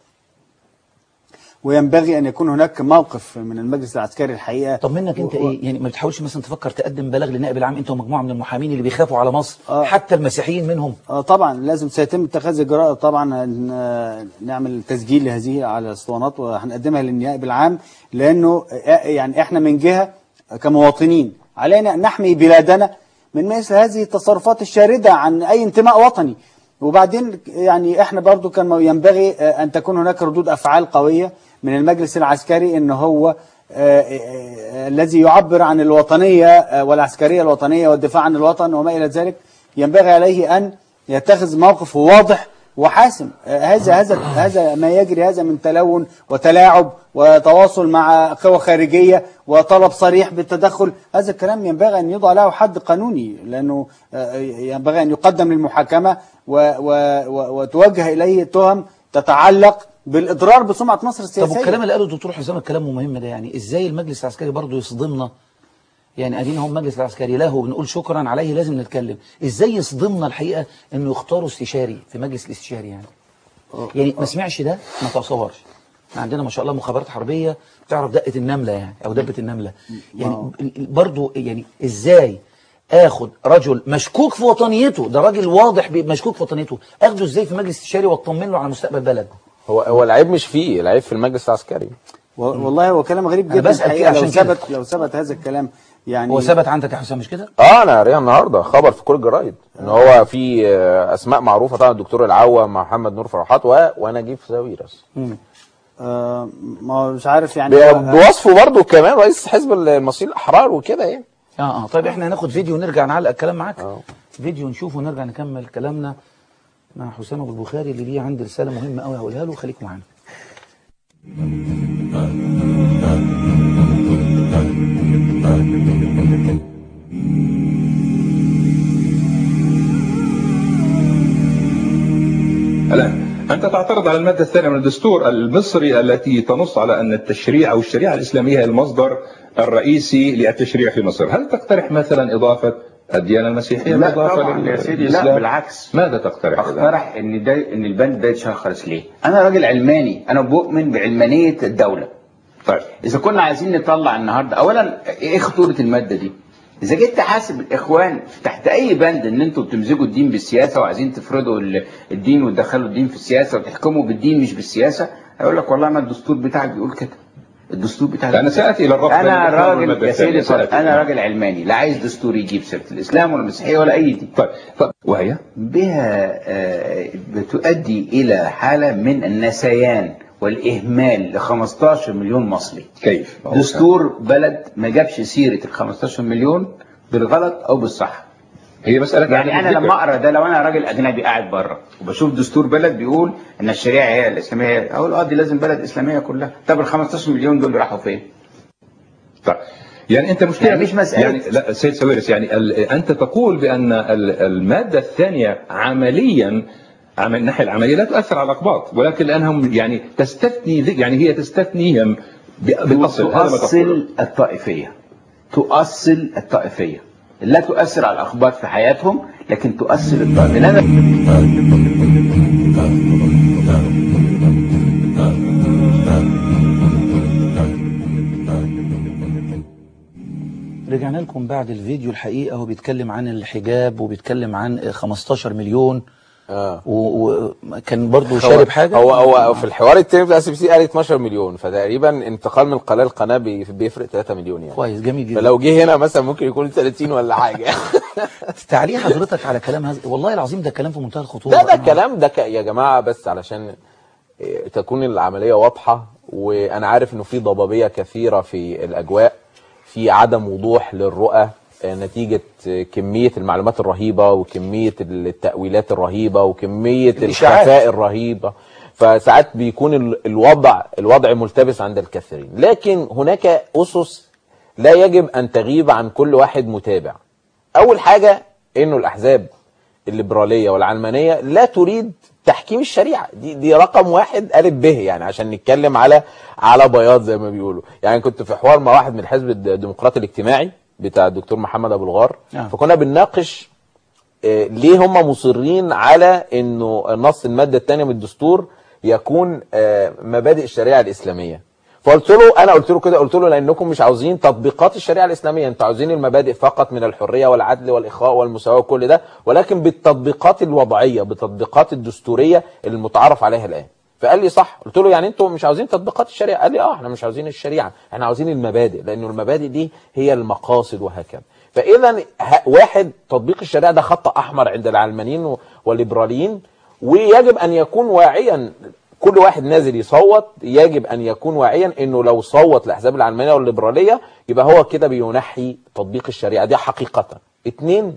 وينبغي ان يكون هناك موقف من المجلس العسكري الحقيقه. طب منك انت و... ايه يعني ما بتحاولش مثلا تفكر تقدم بلاغ للنائب العام انت ومجموعه من المحامين اللي بيخافوا على مصر آه. حتى المسيحيين منهم؟ اه طبعا لازم سيتم اتخاذ اجراء، طبعا نعمل تسجيل لهذه على الاسطوانات وهنقدمها للنائب العام، لانه يعني احنا من جهه كمواطنين علينا ان نحمي بلادنا من مثل هذه التصرفات الشارده عن اي انتماء وطني. وبعدين يعني احنا برضو كان ينبغي ان تكون هناك ردود افعال قويه من المجلس العسكري ان هو الذي يعبر عن الوطنيه والعسكريه الوطنيه والدفاع عن الوطن وما الى ذلك، ينبغي عليه ان يتخذ موقف واضح وحاسم. هذا هذا هذا ما يجري هذا من تلون وتلاعب وتواصل مع قوى خارجيه وطلب صريح بالتدخل، هذا الكلام ينبغي ان يوضع له حد قانوني، لانه ينبغي ان يقدم للمحاكمه وتوجه اليه تهم تتعلق بالاضرار بسمعه مصر السياسيه. طب والكلام اللي قاله الدكتور حسام الكلام مهم ده، يعني ازاي المجلس العسكري برضه يصدمنا؟ يعني ادينا هو المجلس العسكري له بنقول شكرا عليه لازم نتكلم، ازاي يصدمنا الحقيقه انه يختاروا استشاري في مجلس الاستشاري؟ يعني يعني ما سمعش ده ما تصورش. عندنا ما شاء الله مخابرات حربيه بتعرف دقه النمله يعني او دبه النمله، يعني برضه يعني ازاي اخد رجل مشكوك في وطنيته، ده راجل واضح مشكوك في وطنيته، اخده ازاي في مجلس استشاري واطمن له على مستقبل بلد؟ هو هو العيب مش فيه، العيب في المجلس العسكري. والله هو كلام غريب جدا الحقيقه. لو ثبت لو ثبت هذا الكلام يعني هو ثبت عندك يا حسام مش كده؟ اه انا قاريها النهارده خبر في كل الجرايد ان هو في اسماء معروفه طبعا، الدكتور العوام مع محمد نور فرحات و... ونجيب ساويرس. آه ما مش عارف يعني بوصفه برضه كمان رئيس حزب المصريين الاحرار وكده يعني. اه اه طيب احنا هناخد فيديو ونرجع نعلق الكلام معاك. أوه. فيديو نشوفه ونرجع نكمل كلامنا مع حسام ابو البخاري اللي ليه عندي رساله مهمه قوي هقولها له، خليكم معانا. الآن أنت تعترض على المادة الثانية من الدستور المصري التي تنص على أن التشريع أو الشريعة الإسلامية هي المصدر الرئيسي للتشريع في مصر. هل تقترح مثلا إضافة الديانة المسيحية؟ لا طبعا يا سيدي، لا بالعكس. ماذا تقترح؟ اقترح ان ده ان البند ده يتشخص ليه؟ انا راجل علماني، انا بؤمن بعلمانية الدولة. طيب اذا كنا عايزين نطلع النهارده، اولا ايه خطورة المادة دي؟ اذا جيت تحاسب الاخوان تحت اي بند ان انتوا بتمزجوا الدين بالسياسة وعايزين تفرضوا الدين وتدخلوا الدين في السياسة وتحكموا بالدين مش بالسياسة، هيقول لك والله ما الدستور بتاعك بيقول كده. الدستور بتاعك انا سأتي الى الربط. انا راجل يا سيدي، انا راجل علماني، لا عايز دستور يجيب سيره الاسلام ولا المسيحيه ولا اي دين. طيب طيب وهي بها آه بتؤدي الى حاله من النسيان والاهمال ل خمستاشر مليون مصري. كيف؟ دستور بلد ما جابش سيره ال خمستاشر مليون بالغلط او بالصح. هي مسألة يعني أنا لما أقرأ ده، لو أنا راجل أجنبي قاعد بره وبشوف دستور بلد بيقول إن الشريعة هي الإسلامية، أقول أه دي لازم بلد إسلامية كلها. طب ال خمستاشر مليون دول راحوا فين؟ طيب يعني أنت مشكلة يعني مش مسألة يعني لا سيد ساويرس، يعني أنت تقول بأن المادة الثانية عمليا من الناحية العملية لا تؤثر على الأقباط، ولكن لأنهم يعني تستثني، يعني هي تستثنيهم بالأصل. تؤصل الطائفية، تؤصل الطائفية، لا تؤثر على الأخبار في حياتهم لكن تؤثر الطائفة. لأن رجعنا لكم بعد الفيديو. الحقيقة هو بيتكلم عن الحجاب وبيتكلم عن خمستاشر مليون اه وكان برضه شارب حاجه. هو هو في الحوار التاني بتاع اس بي سي قال اتناشر مليون، فتقريبا انتقال من قناه لقناه بيفرق تلاتة مليون يعني. كويس جميل جدا. فلو جه هنا مثلا ممكن يكون تلاتين ولا حاجه. تعليق حضرتك على كلام هذا، والله العظيم ده كلام في منتهى الخطوره. ده ده الكلام ده ك... يا جماعه بس علشان تكون العمليه واضحه، وانا عارف انه في ضبابيه كثيره في الاجواء، في عدم وضوح للرؤى نتيجة كمية المعلومات الرهيبة وكمية التأويلات الرهيبة وكمية الخفاء الرهيبة، فساعات بيكون الوضع الوضع ملتبس عند الكثيرين. لكن هناك أسس لا يجب أن تغيب عن كل واحد متابع. أول حاجة إنه الأحزاب الليبرالية والعلمانية لا تريد تحكيم الشريعة، دي دي رقم واحد ألف به، يعني عشان نتكلم على على بياض زي ما بيقولوا. يعني كنت في حوار مع واحد من الحزب الديمقراطي الاجتماعي بتاع الدكتور محمد أبو الغار، آه. فكنا بنناقش آه ليه هم مصرين على إنه نص المادة الثانية من الدستور يكون آه مبادئ الشريعة الإسلامية. فقلت له انا قلت له كده قلت له لانكم مش عاوزين تطبيقات الشريعه الاسلاميه، انتوا عاوزين المبادئ فقط من الحريه والعدل والاخاء والمساواه وكل ده، ولكن بالتطبيقات الوضعيه بالتطبيقات الدستوريه المتعارف عليها الان. فقال لي صح. قلت له يعني انتوا مش عاوزين تطبيقات الشريعه؟ قال لي اه احنا مش عاوزين الشريعه، احنا عاوزين المبادئ، لانه المبادئ دي هي المقاصد وهكذا. فاذا واحد تطبيق الشريعه ده خط احمر عند العلمانيين والليبراليين، ويجب ان يكون واعيا كل واحد نازل يصوت يجب ان يكون واعيا انه لو صوت الاحزاب العلمانيه والليبراليه يبقى هو كده بينحي تطبيق الشريعه دي حقيقه. اتنين،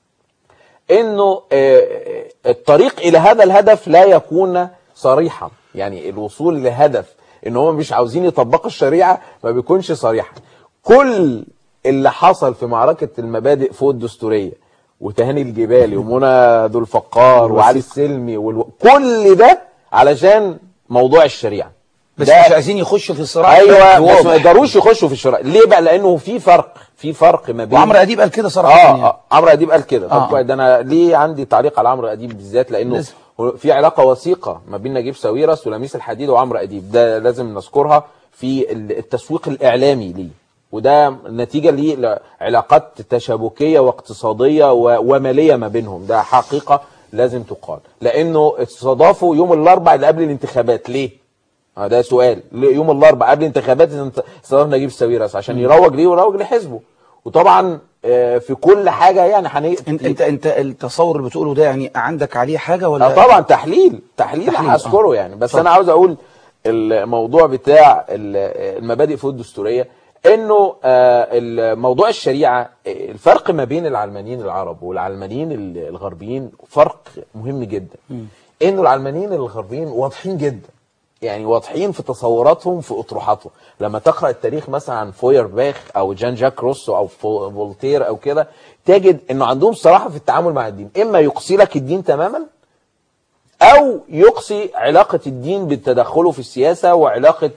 انه الطريق الى هذا الهدف لا يكون صريحا، يعني الوصول لهدف ان هم مش عاوزين يطبقوا الشريعه ما بيكونش صريحا. كل اللي حصل في معركه المبادئ فوق الدستوريه وتهاني الجبالي ومنى ذو الفقار وعلي السلمي والو... كل ده علشان موضوع الشريعة، بس مش عايزين يخشوا في الصراع. ايوه بس ما يقدروش يخشوا في الصراع. ليه بقى؟ لانه في فرق في فرق ما بين وعمرو اديب قال كده صراحه. اه, يعني. آه عمرو اديب قال كده. آه. طب ده انا ليه عندي تعليق على عمرو اديب بالذات؟ لانه لازم. في علاقه وثيقه ما بين نجيب ساويرس ولميس الحديد وعمرو اديب، ده لازم نذكرها في التسويق الاعلامي ليه، وده نتيجه لعلاقات تشابكيه واقتصاديه وماليه ما بينهم، ده حقيقه لازم تقال. لانه استضافوا يوم الاربعاء اللي قبل الانتخابات. ليه؟ اه ده سؤال. يوم الاربعاء قبل الانتخابات استضاف نجيب ساويرس عشان يروج ليه ويروج لحزبه. وطبعا في كل حاجه يعني حني... انت انت انت التصور اللي بتقوله ده يعني عندك عليه حاجه ولا؟ اه طبعا تحليل تحليل هذكره. يعني بس طبعا. انا عاوز اقول الموضوع بتاع المبادئ فوق الدستوريه، انه موضوع الشريعه الفرق ما بين العلمانيين العرب والعلمانيين الغربيين فرق مهم جدا. م. انه العلمانيين الغربيين واضحين جدا، يعني واضحين في تصوراتهم في اطروحاتهم. لما تقرا التاريخ مثلا عن فويرباخ او جان جاك روسو او فولتير او كده، تجد انه عندهم صراحه في التعامل مع الدين، اما يقصي لك الدين تماما او يقصي علاقه الدين بتدخله في السياسه وعلاقه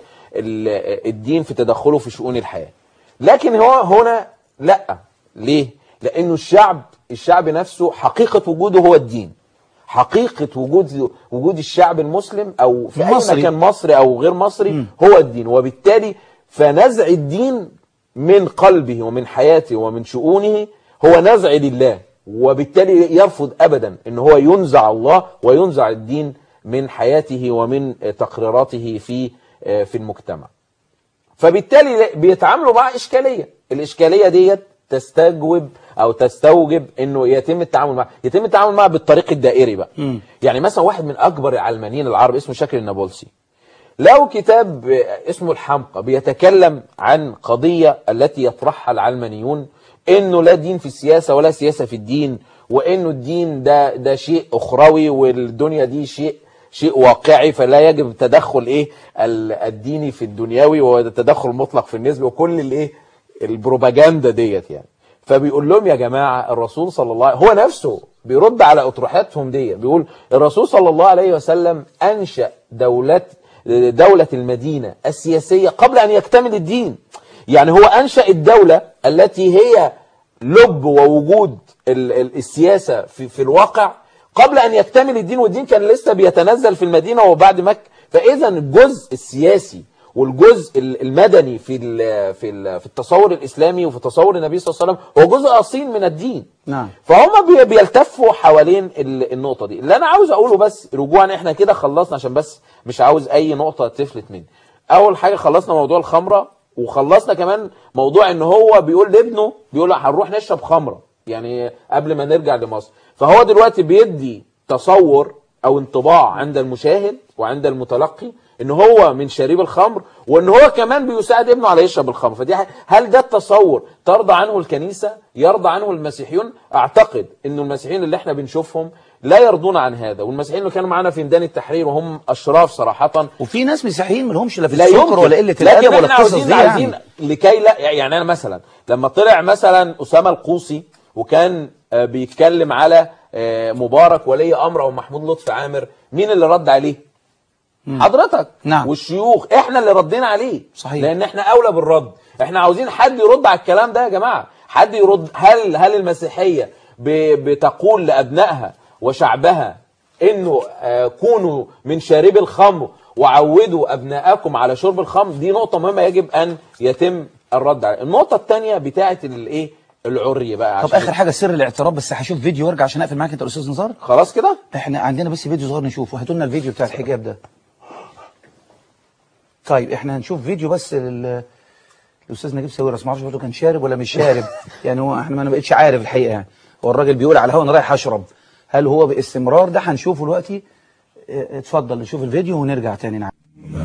الدين في تدخله في شؤون الحياة. لكن هو هنا لا. ليه؟ لأنه الشعب الشعب نفسه حقيقة وجوده هو الدين، حقيقة وجود وجود الشعب المسلم أو في أي مكان مصري أو غير مصري م. هو الدين. وبالتالي فنزع الدين من قلبه ومن حياته ومن شؤونه هو نزع لله، وبالتالي يرفض أبدا أن هو ينزع الله وينزع الدين من حياته ومن تقريراته في في المجتمع. فبالتالي بيتعاملوا مع إشكالية، الإشكالية دي تستوجب أو تستوجب إنه يتم التعامل معها، يتم التعامل معها بالطريق الدائري بقى. م. يعني مثلا واحد من أكبر العلمانيين العرب اسمه شاكر النابلسي، له كتاب اسمه الحمقى بيتكلم عن قضية التي يطرحها العلمانيون، إنه لا دين في السياسة ولا سياسة في الدين، وإنه الدين ده ده شيء أخروي والدنيا دي شيء شيء واقعي، فلا يجب التدخل ايه الديني في الدنيوي والتدخل المطلق في النسبي وكل الايه البروباجندا ديت يعني. فبيقول لهم يا جماعه الرسول صلى الله عليه هو نفسه بيرد على اطروحاتهم دي، بيقول الرسول صلى الله عليه وسلم انشأ دوله دوله المدينه السياسيه قبل ان يكتمل الدين. يعني هو انشأ الدوله التي هي لب ووجود السياسه في في الواقع قبل أن يكتمل الدين، والدين كان لسه بيتنزل في المدينة وبعد مكة. فإذا الجزء السياسي والجزء المدني في في في التصور الإسلامي وفي تصور النبي صلى الله عليه وسلم هو جزء أصيل من الدين. نعم. فهم بيلتفوا حوالين النقطة دي. اللي أنا عاوز أقوله بس رجوعا، إحنا كده خلصنا عشان بس مش عاوز أي نقطة تفلت مني. أول حاجة خلصنا موضوع الخمرة، وخلصنا كمان موضوع إن هو بيقول لابنه بيقول هنروح نشرب خمرة يعني قبل ما نرجع لمصر. فهو دلوقتي بيدي تصور او انطباع عند المشاهد وعند المتلقي ان هو من شريب الخمر، وان هو كمان بيساعد ابنه على يشرب الخمر. فدي هل ده التصور ترضى عنه الكنيسة؟ يرضى عنه المسيحيون؟ اعتقد ان المسيحيين اللي احنا بنشوفهم لا يرضون عن هذا، والمسيحيين اللي كانوا معانا في ميدان التحرير وهم اشراف صراحة، وفي ناس مسيحيين ما لهمش لا في لا السكر يمكن. ولا قله لكن الادب ولا احنا القصص عاوزين دي عايزين يعني. لكي لا يعني انا مثلا لما طلع مثلا اسامه القوسي وكان آه، بيتكلم على آه، مبارك ولي امر او محمود لطفي عامر، مين اللي رد عليه؟ حضرتك. نعم. والشيوخ. احنا اللي ردينا عليه. صحيح. لان احنا اولى بالرد. احنا عاوزين حد يرد على الكلام ده يا جماعه، حد يرد. هل هل المسيحيه ب- بتقول لابنائها وشعبها انه آه، كونوا من شاربي الخمر وعودوا ابنائكم على شرب الخمر؟ دي نقطه مهمه يجب ان يتم الرد عليها. النقطه الثانيه بتاعه الايه العري بقى. طب عشان اخر حاجه سر الاعتراف، بس هشوف فيديو وارجع عشان اقفل معاك انت الاستاذ نزار. خلاص كده احنا عندنا بس فيديو صغير نشوفه، هاتوا لنا الفيديو بتاع الحجاب ده. طيب احنا هنشوف فيديو بس لل الاستاذ نجيب ساويرس، ما اعرفش برضه كان شارب ولا مش شارب يعني هو احنا ما انا بقتش عارف الحقيقه يعني. هو الراجل بيقول على الهوا انا رايح اشرب، هل هو باستمرار؟ ده هنشوفه دلوقتي. اه، اتفضل نشوف الفيديو ونرجع تاني نعم.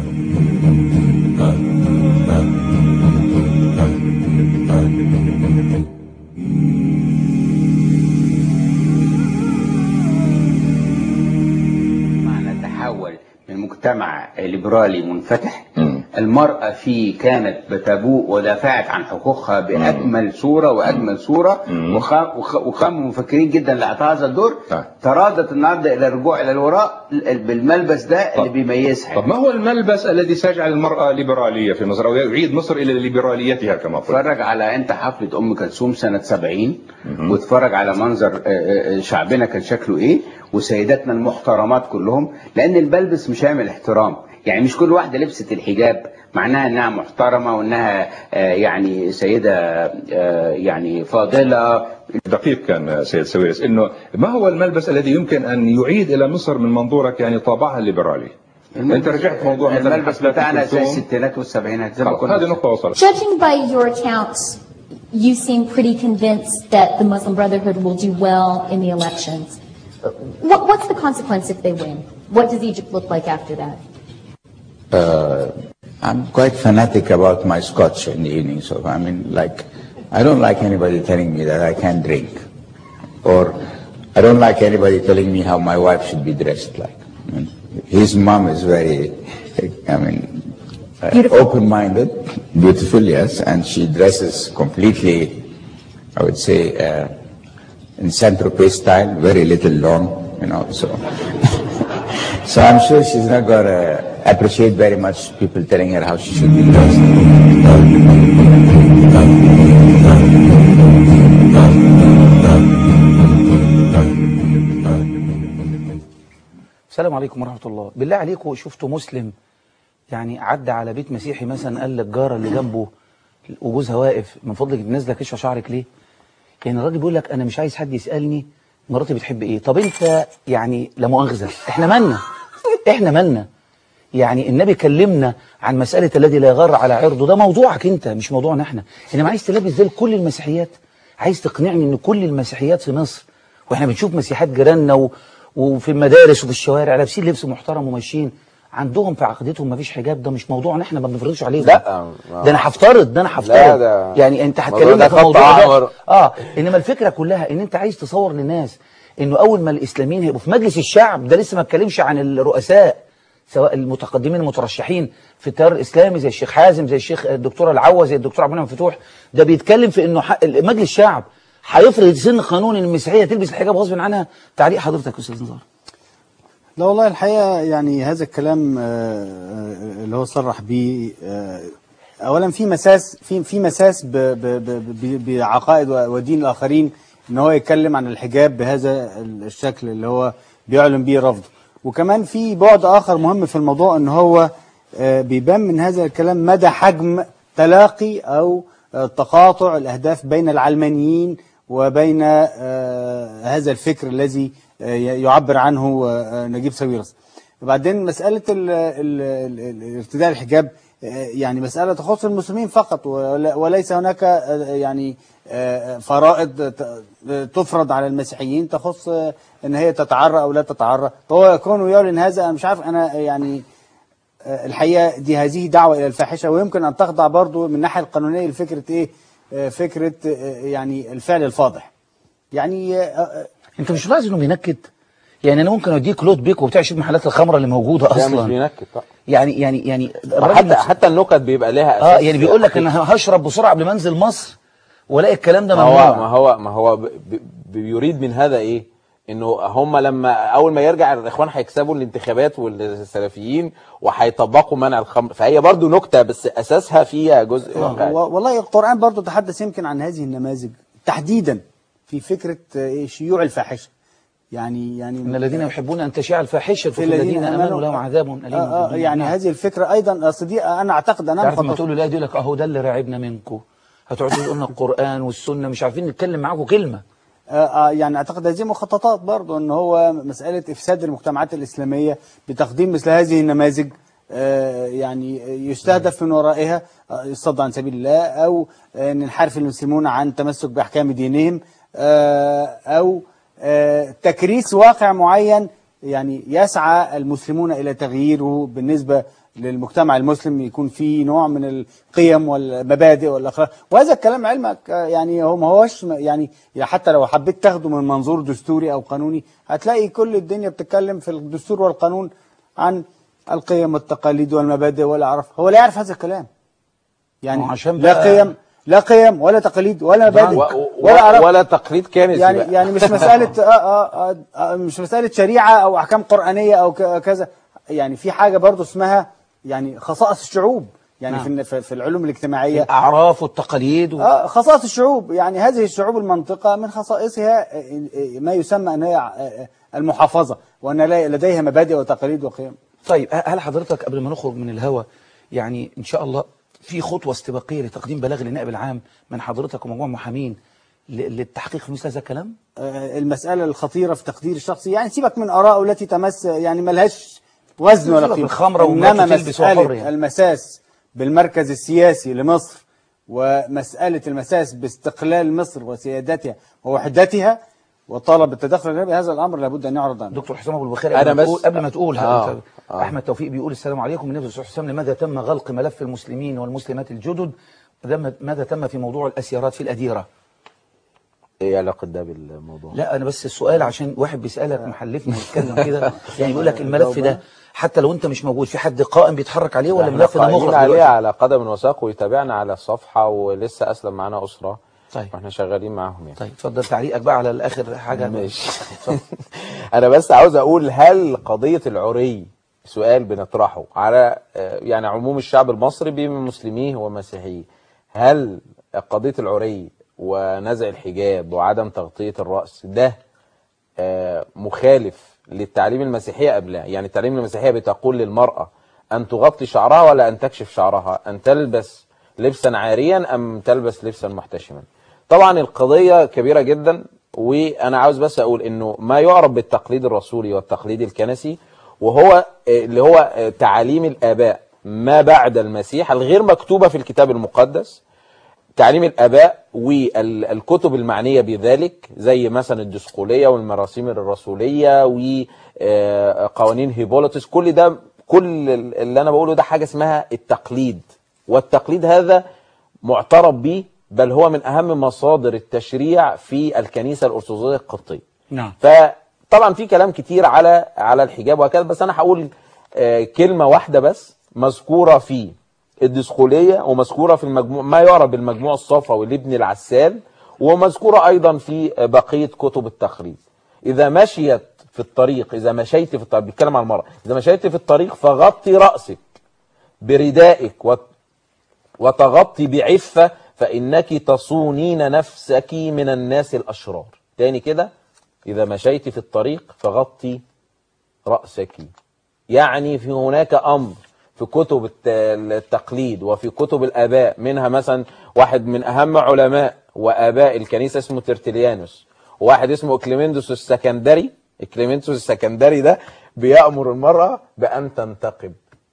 معنى تحول من مجتمع ليبرالي منفتح المرأة فيه كانت بتبوء ودافعت عن حقوقها بأجمل صورة وأجمل صورة، وقاموا مفكرين جدا لإعطاء هذا الدور. ترادت النهارده إلى الرجوع إلى الوراء بالملبس ده اللي بيميزها. طب ما هو الملبس الذي سيجعل المرأة ليبرالية في مصر أو يعيد مصر إلى ليبراليتها كما قلت؟ اتفرج على انت حفلة ام كلثوم سنة سبعين واتفرج على منظر شعبنا كان شكله ايه وسيداتنا المحترمات كلهم، لان الملبس مش هيعمل احترام. يعني مش كل واحدة لبست الحجاب معناها انها محترمة وانها يعني سيدة يعني فاضلة. دقيق كان سيد ساويرس، انه ما هو الملبس الذي يمكن ان يعيد الى مصر من منظورك يعني طابعها الليبرالي؟ انت رجعت موضوع مثلا الملبس بتاعنا زي الستينات والسبعينات. هذه نقطة وصلت. Judging by your accounts, you seem pretty convinced that the Muslim Brotherhood will do well in the elections. What, what's the consequence if they win? What does Egypt look like after that? Uh, I'm quite fanatic about my scotch in the evening, so I mean, like, I don't like anybody telling me that I can't drink, or I don't like anybody telling me how my wife should be dressed like. I mean, his mom is very, I mean, uh, open-minded, beautiful, yes, and she dresses completely, I would say, uh, in Saint-Tropez style, very little long, you know, so. So I'm sure she's not going to appreciate very much people telling her how she should be dressed. السلام عليكم ورحمة الله. بالله عليكم شفتوا مسلم يعني عدى على بيت مسيحي مثلا قال للجارة اللي جنبه وجوزها واقف من فضلك نازله كشف شعرك ليه؟ يعني الراجل بيقول لك انا مش عايز حد يسالني مراتي بتحب ايه. طب انت يعني لا مؤاخذه احنا مالنا؟ احنا مالنا؟ يعني النبي كلمنا عن مساله الذي لا يغار على عرضه، ده موضوعك انت مش موضوعنا احنا. انما عايز تلبس ده لكل المسيحيات؟ عايز تقنعني ان كل المسيحيات في مصر واحنا بنشوف مسيحيات جيراننا و... وفي المدارس وفي الشوارع لابسين لبس محترم وماشيين عندهم في عقيدتهم مفيش حجاب؟ ده مش موضوعنا احنا، ما بنفرضش عليهم. لا ده انا هفترض ده انا هفترض يعني انت هتكلمنا في الموضوع ده. اه انما الفكره كلها ان انت عايز تصور للناس انه اول ما الاسلاميين هيبقوا في مجلس الشعب، ده لسه ما اتكلمش عن الرؤساء سواء المتقدمين المترشحين في التيار الاسلامي زي الشيخ حازم زي الشيخ الدكتور العوا زي الدكتور عبد المنعم فتوح، ده بيتكلم في انه مجلس الشعب هيفرض سن قانون ان المسيحيه تلبس الحجاب غصب عنها. تعليق حضرتك يا استاذ نزار؟ لا والله الحقيقة يعني هذا الكلام اللي هو صرح به أولا في مساس في في مساس بعقائد ودين الآخرين إن هو يتكلم عن الحجاب بهذا الشكل اللي هو بيعلن به رفضه. وكمان في بعد آخر مهم في الموضوع إن هو بيبان من هذا الكلام مدى حجم تلاقي أو تقاطع الأهداف بين العلمانيين وبين هذا الفكر الذي يعبر عنه نجيب ساويرس. وبعدين مسألة ارتداء الحجاب يعني مسألة تخص المسلمين فقط، وليس هناك يعني فرائض تفرض على المسيحيين تخص ان هي تتعرى او لا تتعرى. فهو يكون يعلن هذا، انا مش عارف، انا يعني الحقيقة دي هذه دعوة الى الفاحشة، ويمكن ان تخضع برضو من الناحية القانونية لفكرة ايه، فكرة يعني الفعل الفاضح. يعني انت مش لاحظ انه بينكد؟ يعني انا ممكن اديك لوت بيك وبتاع شوف محلات الخمره اللي موجوده اصلا. لا مش بينكد طبعا. يعني يعني يعني حتى حتى النكت بيبقى لها اساس. اه يعني بيقول لك انا هشرب بسرعه قبل ما انزل مصر والاقي الكلام ده ما ممنوع. هو ما هو ما هو بيريد من هذا ايه؟ انه هم لما اول ما يرجع الاخوان هيكسبوا الانتخابات والسلفيين وهيطبقوا منع الخمر، فهي برضو نكته بس اساسها فيها جزء واقعي. والله القرآن برضو تحدث يمكن عن هذه النماذج تحديدا في فكرة شيوع الفاحشة. يعني يعني ان الذين يحبون ان تشيع الفاحشه في الذين امنوا لهم عذاب اليم. آه آه يعني نعم. هذه الفكره ايضا اصل دي انا اعتقد انا تعرف لما تقول له لا يقول لك اهو ده اللي راعبنا منكم، هتقعدوا تقولوا لنا القران والسنه مش عارفين نتكلم معاكم كلمه. آه آه يعني اعتقد هذه مخططات برضه، ان هو مساله افساد المجتمعات الاسلاميه بتقديم مثل هذه النماذج آه يعني يستهدف من ورائها آه الصد عن سبيل الله، او آه ننحرف المسلمون عن تمسك باحكام دينهم، آه او آه تكريس واقع معين يعني يسعى المسلمون إلى تغييره بالنسبة للمجتمع المسلم، يكون فيه نوع من القيم والمبادئ والأخلاق. وهذا الكلام علمك يعني هو ما هوش يعني حتى لو حبيت تاخده من منظور دستوري أو قانوني هتلاقي كل الدنيا بتتكلم في الدستور والقانون عن القيم والتقاليد والمبادئ والأعراف. هو لا يعرف هذا الكلام يعني، لا قيم لا قيم ولا تقاليد ولا مبادئ ولا ولا تقليد كنسي يعني بقى. يعني مش مسألة آه آه آه مش مسألة شريعة أو أحكام قرآنية أو كذا، يعني في حاجة برضو اسمها يعني خصائص الشعوب يعني نعم. في في العلوم الاجتماعية الأعراف والتقاليد و... آه خصائص الشعوب. يعني هذه الشعوب المنطقة من خصائصها ما يسمى أن هي المحافظة، وأن لديها مبادئ وتقاليد وقيم. طيب هل حضرتك قبل ما نخرج من الهوا يعني إن شاء الله في خطوة استباقية لتقديم بلاغ للنائب العام من حضرتك ومجموعة محامين للتحقيق في مثل هذا الكلام؟ المسألة الخطيرة في تقدير الشخصي يعني سيبك من آراء التي تمس يعني ملهاش وزن ولا قيمة، الخمرة إنما مسألة يعني. المساس بالمركز السياسي لمصر ومسألة المساس باستقلال مصر وسيادتها ووحدتها وطالب التدخل الإجنبي، هذا الأمر لابد أن يعرض عنه. دكتور حسام أبو البخاري قبل ما تقول قبل ما تقول آه. آه. أحمد توفيق بيقول السلام عليكم. النبي صلى الله عليه وسلم لماذا تم غلق ملف المسلمين والمسلمات الجدد؟ ماذا تم في موضوع الأسيرات في الأديرة؟ ايه علاقه ده بالموضوع؟ لا انا بس السؤال عشان واحد بيسالك محلفنا يتكلم كده يعني بيقول لك الملف ده حتى لو انت مش موجود في حد قائم بيتحرك عليه ولا الملف ده مغلق عليه على قدم وساق ويتابعنا على الصفحه ولسه اسلم معانا اسره. طيب واحنا شغالين معاهم يعني. طيب اتفضل تعليقك بقى على الاخر حاجه. ماشي انا بس عاوز اقول هل قضيه العري سؤال بنطرحه على يعني عموم الشعب المصري بين مسلميه ومسيحيه، هل قضيه العري ونزع الحجاب وعدم تغطية الرأس ده مخالف للتعليم المسيحية أم لا؟ يعني التعليم المسيحية بتقول للمرأة أن تغطي شعرها ولا أن تكشف شعرها، أن تلبس لبسا عاريا أم تلبس لبسا محتشما. طبعا القضية كبيرة جدا، وأنا عاوز بس أقول أنه ما يعرف بالتقليد الرسولي والتقليد الكنسي وهو اللي هو تعاليم الآباء ما بعد المسيح الغير مكتوبة في الكتاب المقدس، تعليم الآباء والكتب المعنية بذلك زي مثلا الدسقولية والمراسيم الرسولية وقوانين هيبوليتس، كل ده كل اللي أنا بقوله ده حاجة اسمها التقليد، والتقليد هذا معترف به بل هو من أهم مصادر التشريع في الكنيسة الأرثوذكسية القبطية. نعم. فطبعا في كلام كتير على على الحجاب وهكذا، بس أنا هقول كلمة واحدة بس مذكورة في الدسقولية ومذكورة في المجموع ما يعرف بالمجموع الصفوي لابن العسال، ومذكورة أيضا في بقية كتب التخريج. إذا مشيت في الطريق إذا مشيت في الطريق بيتكلم عن المرأة، إذا مشيت في الطريق فغطي رأسك بردائك وتغطي بعفة فإنك تصونين نفسك من الناس الأشرار. تاني كده، إذا مشيت في الطريق فغطي رأسك. يعني في هناك أمر في كتب التقليد وفي كتب الآباء، منها مثلا واحد من أهم علماء وآباء الكنيسة اسمه ترتليانوس، وواحد اسمه كليمندوس السكندري. كليمندوس السكندري ده بيأمر المرأة بأن تنتقب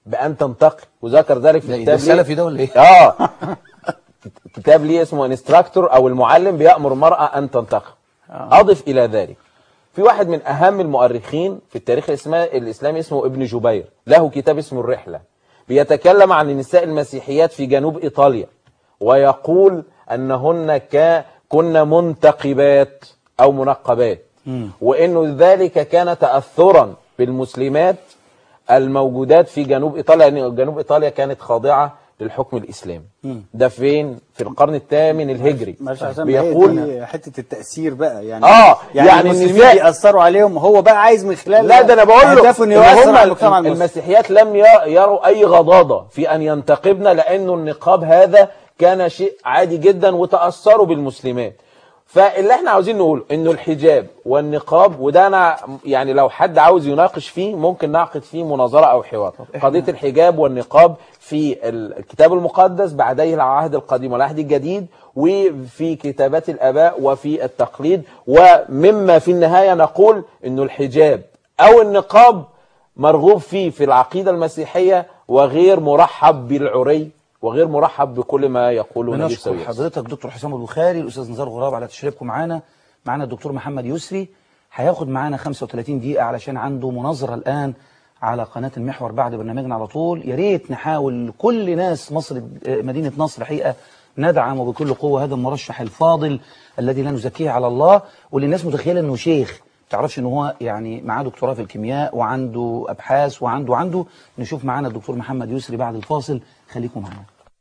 بأن تنتقي، وذكر ذلك في ده كتاب السلفي ده ولا ايه؟ اه كتاب ليه اسمه انستراكتور او المعلم بيأمر المرأة ان تنتقي. اضف الى ذلك في واحد من اهم المؤرخين في التاريخ الاسلامي اسمه ابن جبير، له كتاب اسمه الرحلة، بيتكلم عن النساء المسيحيات في جنوب ايطاليا ويقول انهن كن منتقبات او منقبات، وانه ذلك كان تأثرا بالمسلمات الموجودات في جنوب ايطاليا، لان يعني جنوب ايطاليا كانت خاضعة للحكم الاسلامي. ده فين؟ في القرن الثامن الهجري. بيقول حته التاثير بقى يعني اه يعني, يعني المسلمين بيأثروا عليهم، هو بقى عايز من خلال لا ده انا بقول له انه يؤثر على المجتمع المسلم. المسيحيات لم يروا اي غضاضه في ان ينتقبن، لانه النقاب هذا كان شيء عادي جدا وتأثروا بالمسلمات. فاللي احنا عاوزين نقول انه الحجاب والنقاب، وده انا يعني لو حد عاوز يناقش فيه ممكن نعقد فيه مناظرة او حوار، قضية الحجاب والنقاب في الكتاب المقدس بعديه العهد القديم والعهد الجديد، وفي كتابات الاباء وفي التقليد، ومما في النهاية نقول انه الحجاب او النقاب مرغوب فيه في العقيدة المسيحية وغير مرحب بالعري وغير مرحب بكل ما يقوله النبي صلى الله عليه وسلم. حضرتك دكتور حسام البخاري، الاستاذ نزار غراب على تشريفكم معانا. معانا الدكتور محمد يسري هياخد معانا خمسة وثلاثين دقيقة علشان عنده مناظرة الآن على قناة المحور بعد برنامجنا على طول. يا ريت نحاول كل ناس مصر مدينة نصر حقيقة ندعم وبكل قوة هذا المرشح الفاضل الذي لا نزكيه على الله، واللي الناس متخيلة انه شيخ، ما تعرفش ان هو يعني معاه دكتوراه في الكيمياء وعنده ابحاث وعنده عنده نشوف معانا الدكتور محمد يسري بعد الفاصل. خليكم معانا.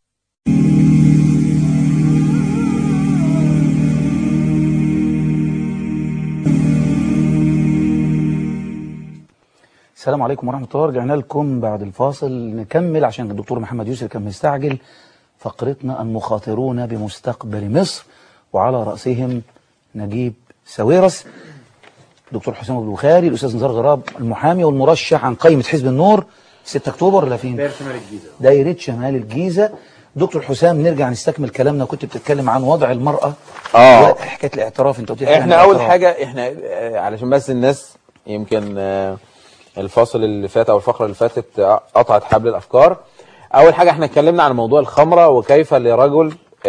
السلام عليكم ورحمة الله. رجعنا لكم بعد الفاصل نكمل عشان الدكتور محمد يسري كان مستعجل. فقرتنا المخاطرون بمستقبل مصر، وعلى رأسهم نجيب ساويرس، دكتور حسام البخاري، الأستاذ نزار غراب المحامي والمرشح عن قائمة حزب النور ستة أكتوبر ولا فين؟ دايرة شمال الجيزة. دايرة شمال الجيزة. دكتور حسام نرجع نستكمل كلامنا. كنت بتتكلم عن وضع المرأة اه حكاية الاعتراف. انت قلت لي احنا اول حاجة احنا علشان بس الناس يمكن الفاصل اللي فات او الفقرة اللي فاتت قطعت حبل الافكار. اول حاجة احنا اتكلمنا عن موضوع الخمرة وكيف لرجل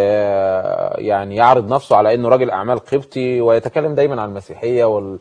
يعني يعرض نفسه على انه راجل اعمال قبطي ويتكلم دايما عن المسيحية وال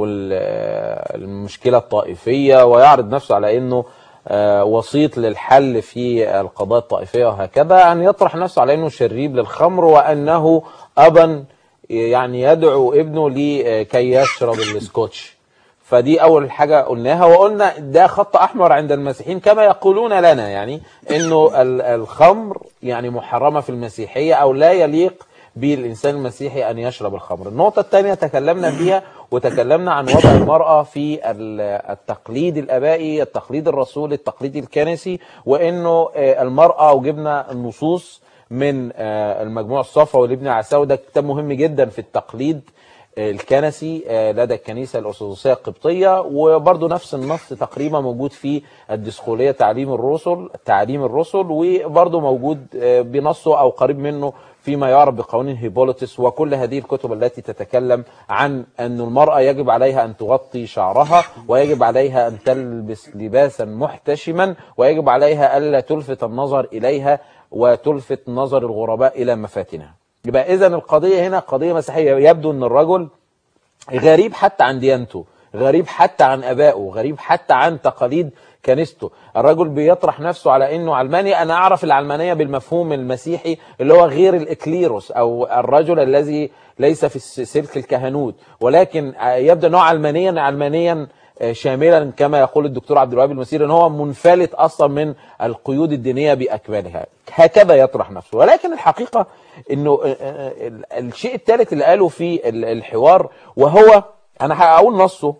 والمشكلة الطائفية، ويعرض نفسه على انه وسيط للحل في القضايا الطائفية وهكذا، أن يطرح نفسه على أنه شريب للخمر وأنه أبا يعني يدعو ابنه لكي يشرب السكوتش. فدي أول حاجة قلناها، وقلنا ده خط أحمر عند المسيحيين كما يقولون لنا، يعني أنه الخمر يعني محرمة في المسيحية أو لا يليق بالإنسان المسيحي أن يشرب الخمر. النقطة الثانية تكلمنا فيها وتكلمنا عن وضع المرأة في التقليد الآبائي، التقليد الرسولي، التقليد الكنسي، وإنه المرأة وجبنا النصوص من المجموع الصفوي لابن عساوي، ده كتاب مهم جدا في التقليد الكنسي لدى الكنيسة الأرثوذكسية القبطية، وبرضه نفس النص تقريبا موجود في الدسخولية تعليم الرسل تعليم الرسل، وبرضه موجود بنصه أو قريب منه فيما يعرف بقوانين هيبوليتس، وكل هذه الكتب التي تتكلم عن أن المرأة يجب عليها أن تغطي شعرها، ويجب عليها أن تلبس لباسا محتشما، ويجب عليها ألا تلفت النظر إليها وتلفت نظر الغرباء إلى مفاتنها. يبقى إذن القضية هنا قضية مسيحية. يبدو أن الرجل غريب حتى عن ديانته، غريب حتى عن أبائه، غريب حتى عن تقاليد كنيسته. الرجل بيطرح نفسه على انه علماني. انا اعرف العلمانية بالمفهوم المسيحي اللي هو غير الاكليروس او الرجل الذي ليس في سلك الكهنوت، ولكن يبدو انه علمانيا علمانيا شاملا كما يقول الدكتور عبد الوهاب المسيري، ان هو منفلت اصلا من القيود الدينية باكملها. هكذا يطرح نفسه. ولكن الحقيقة انه الشيء الثالث اللي قاله في الحوار، وهو انا هقول نصه،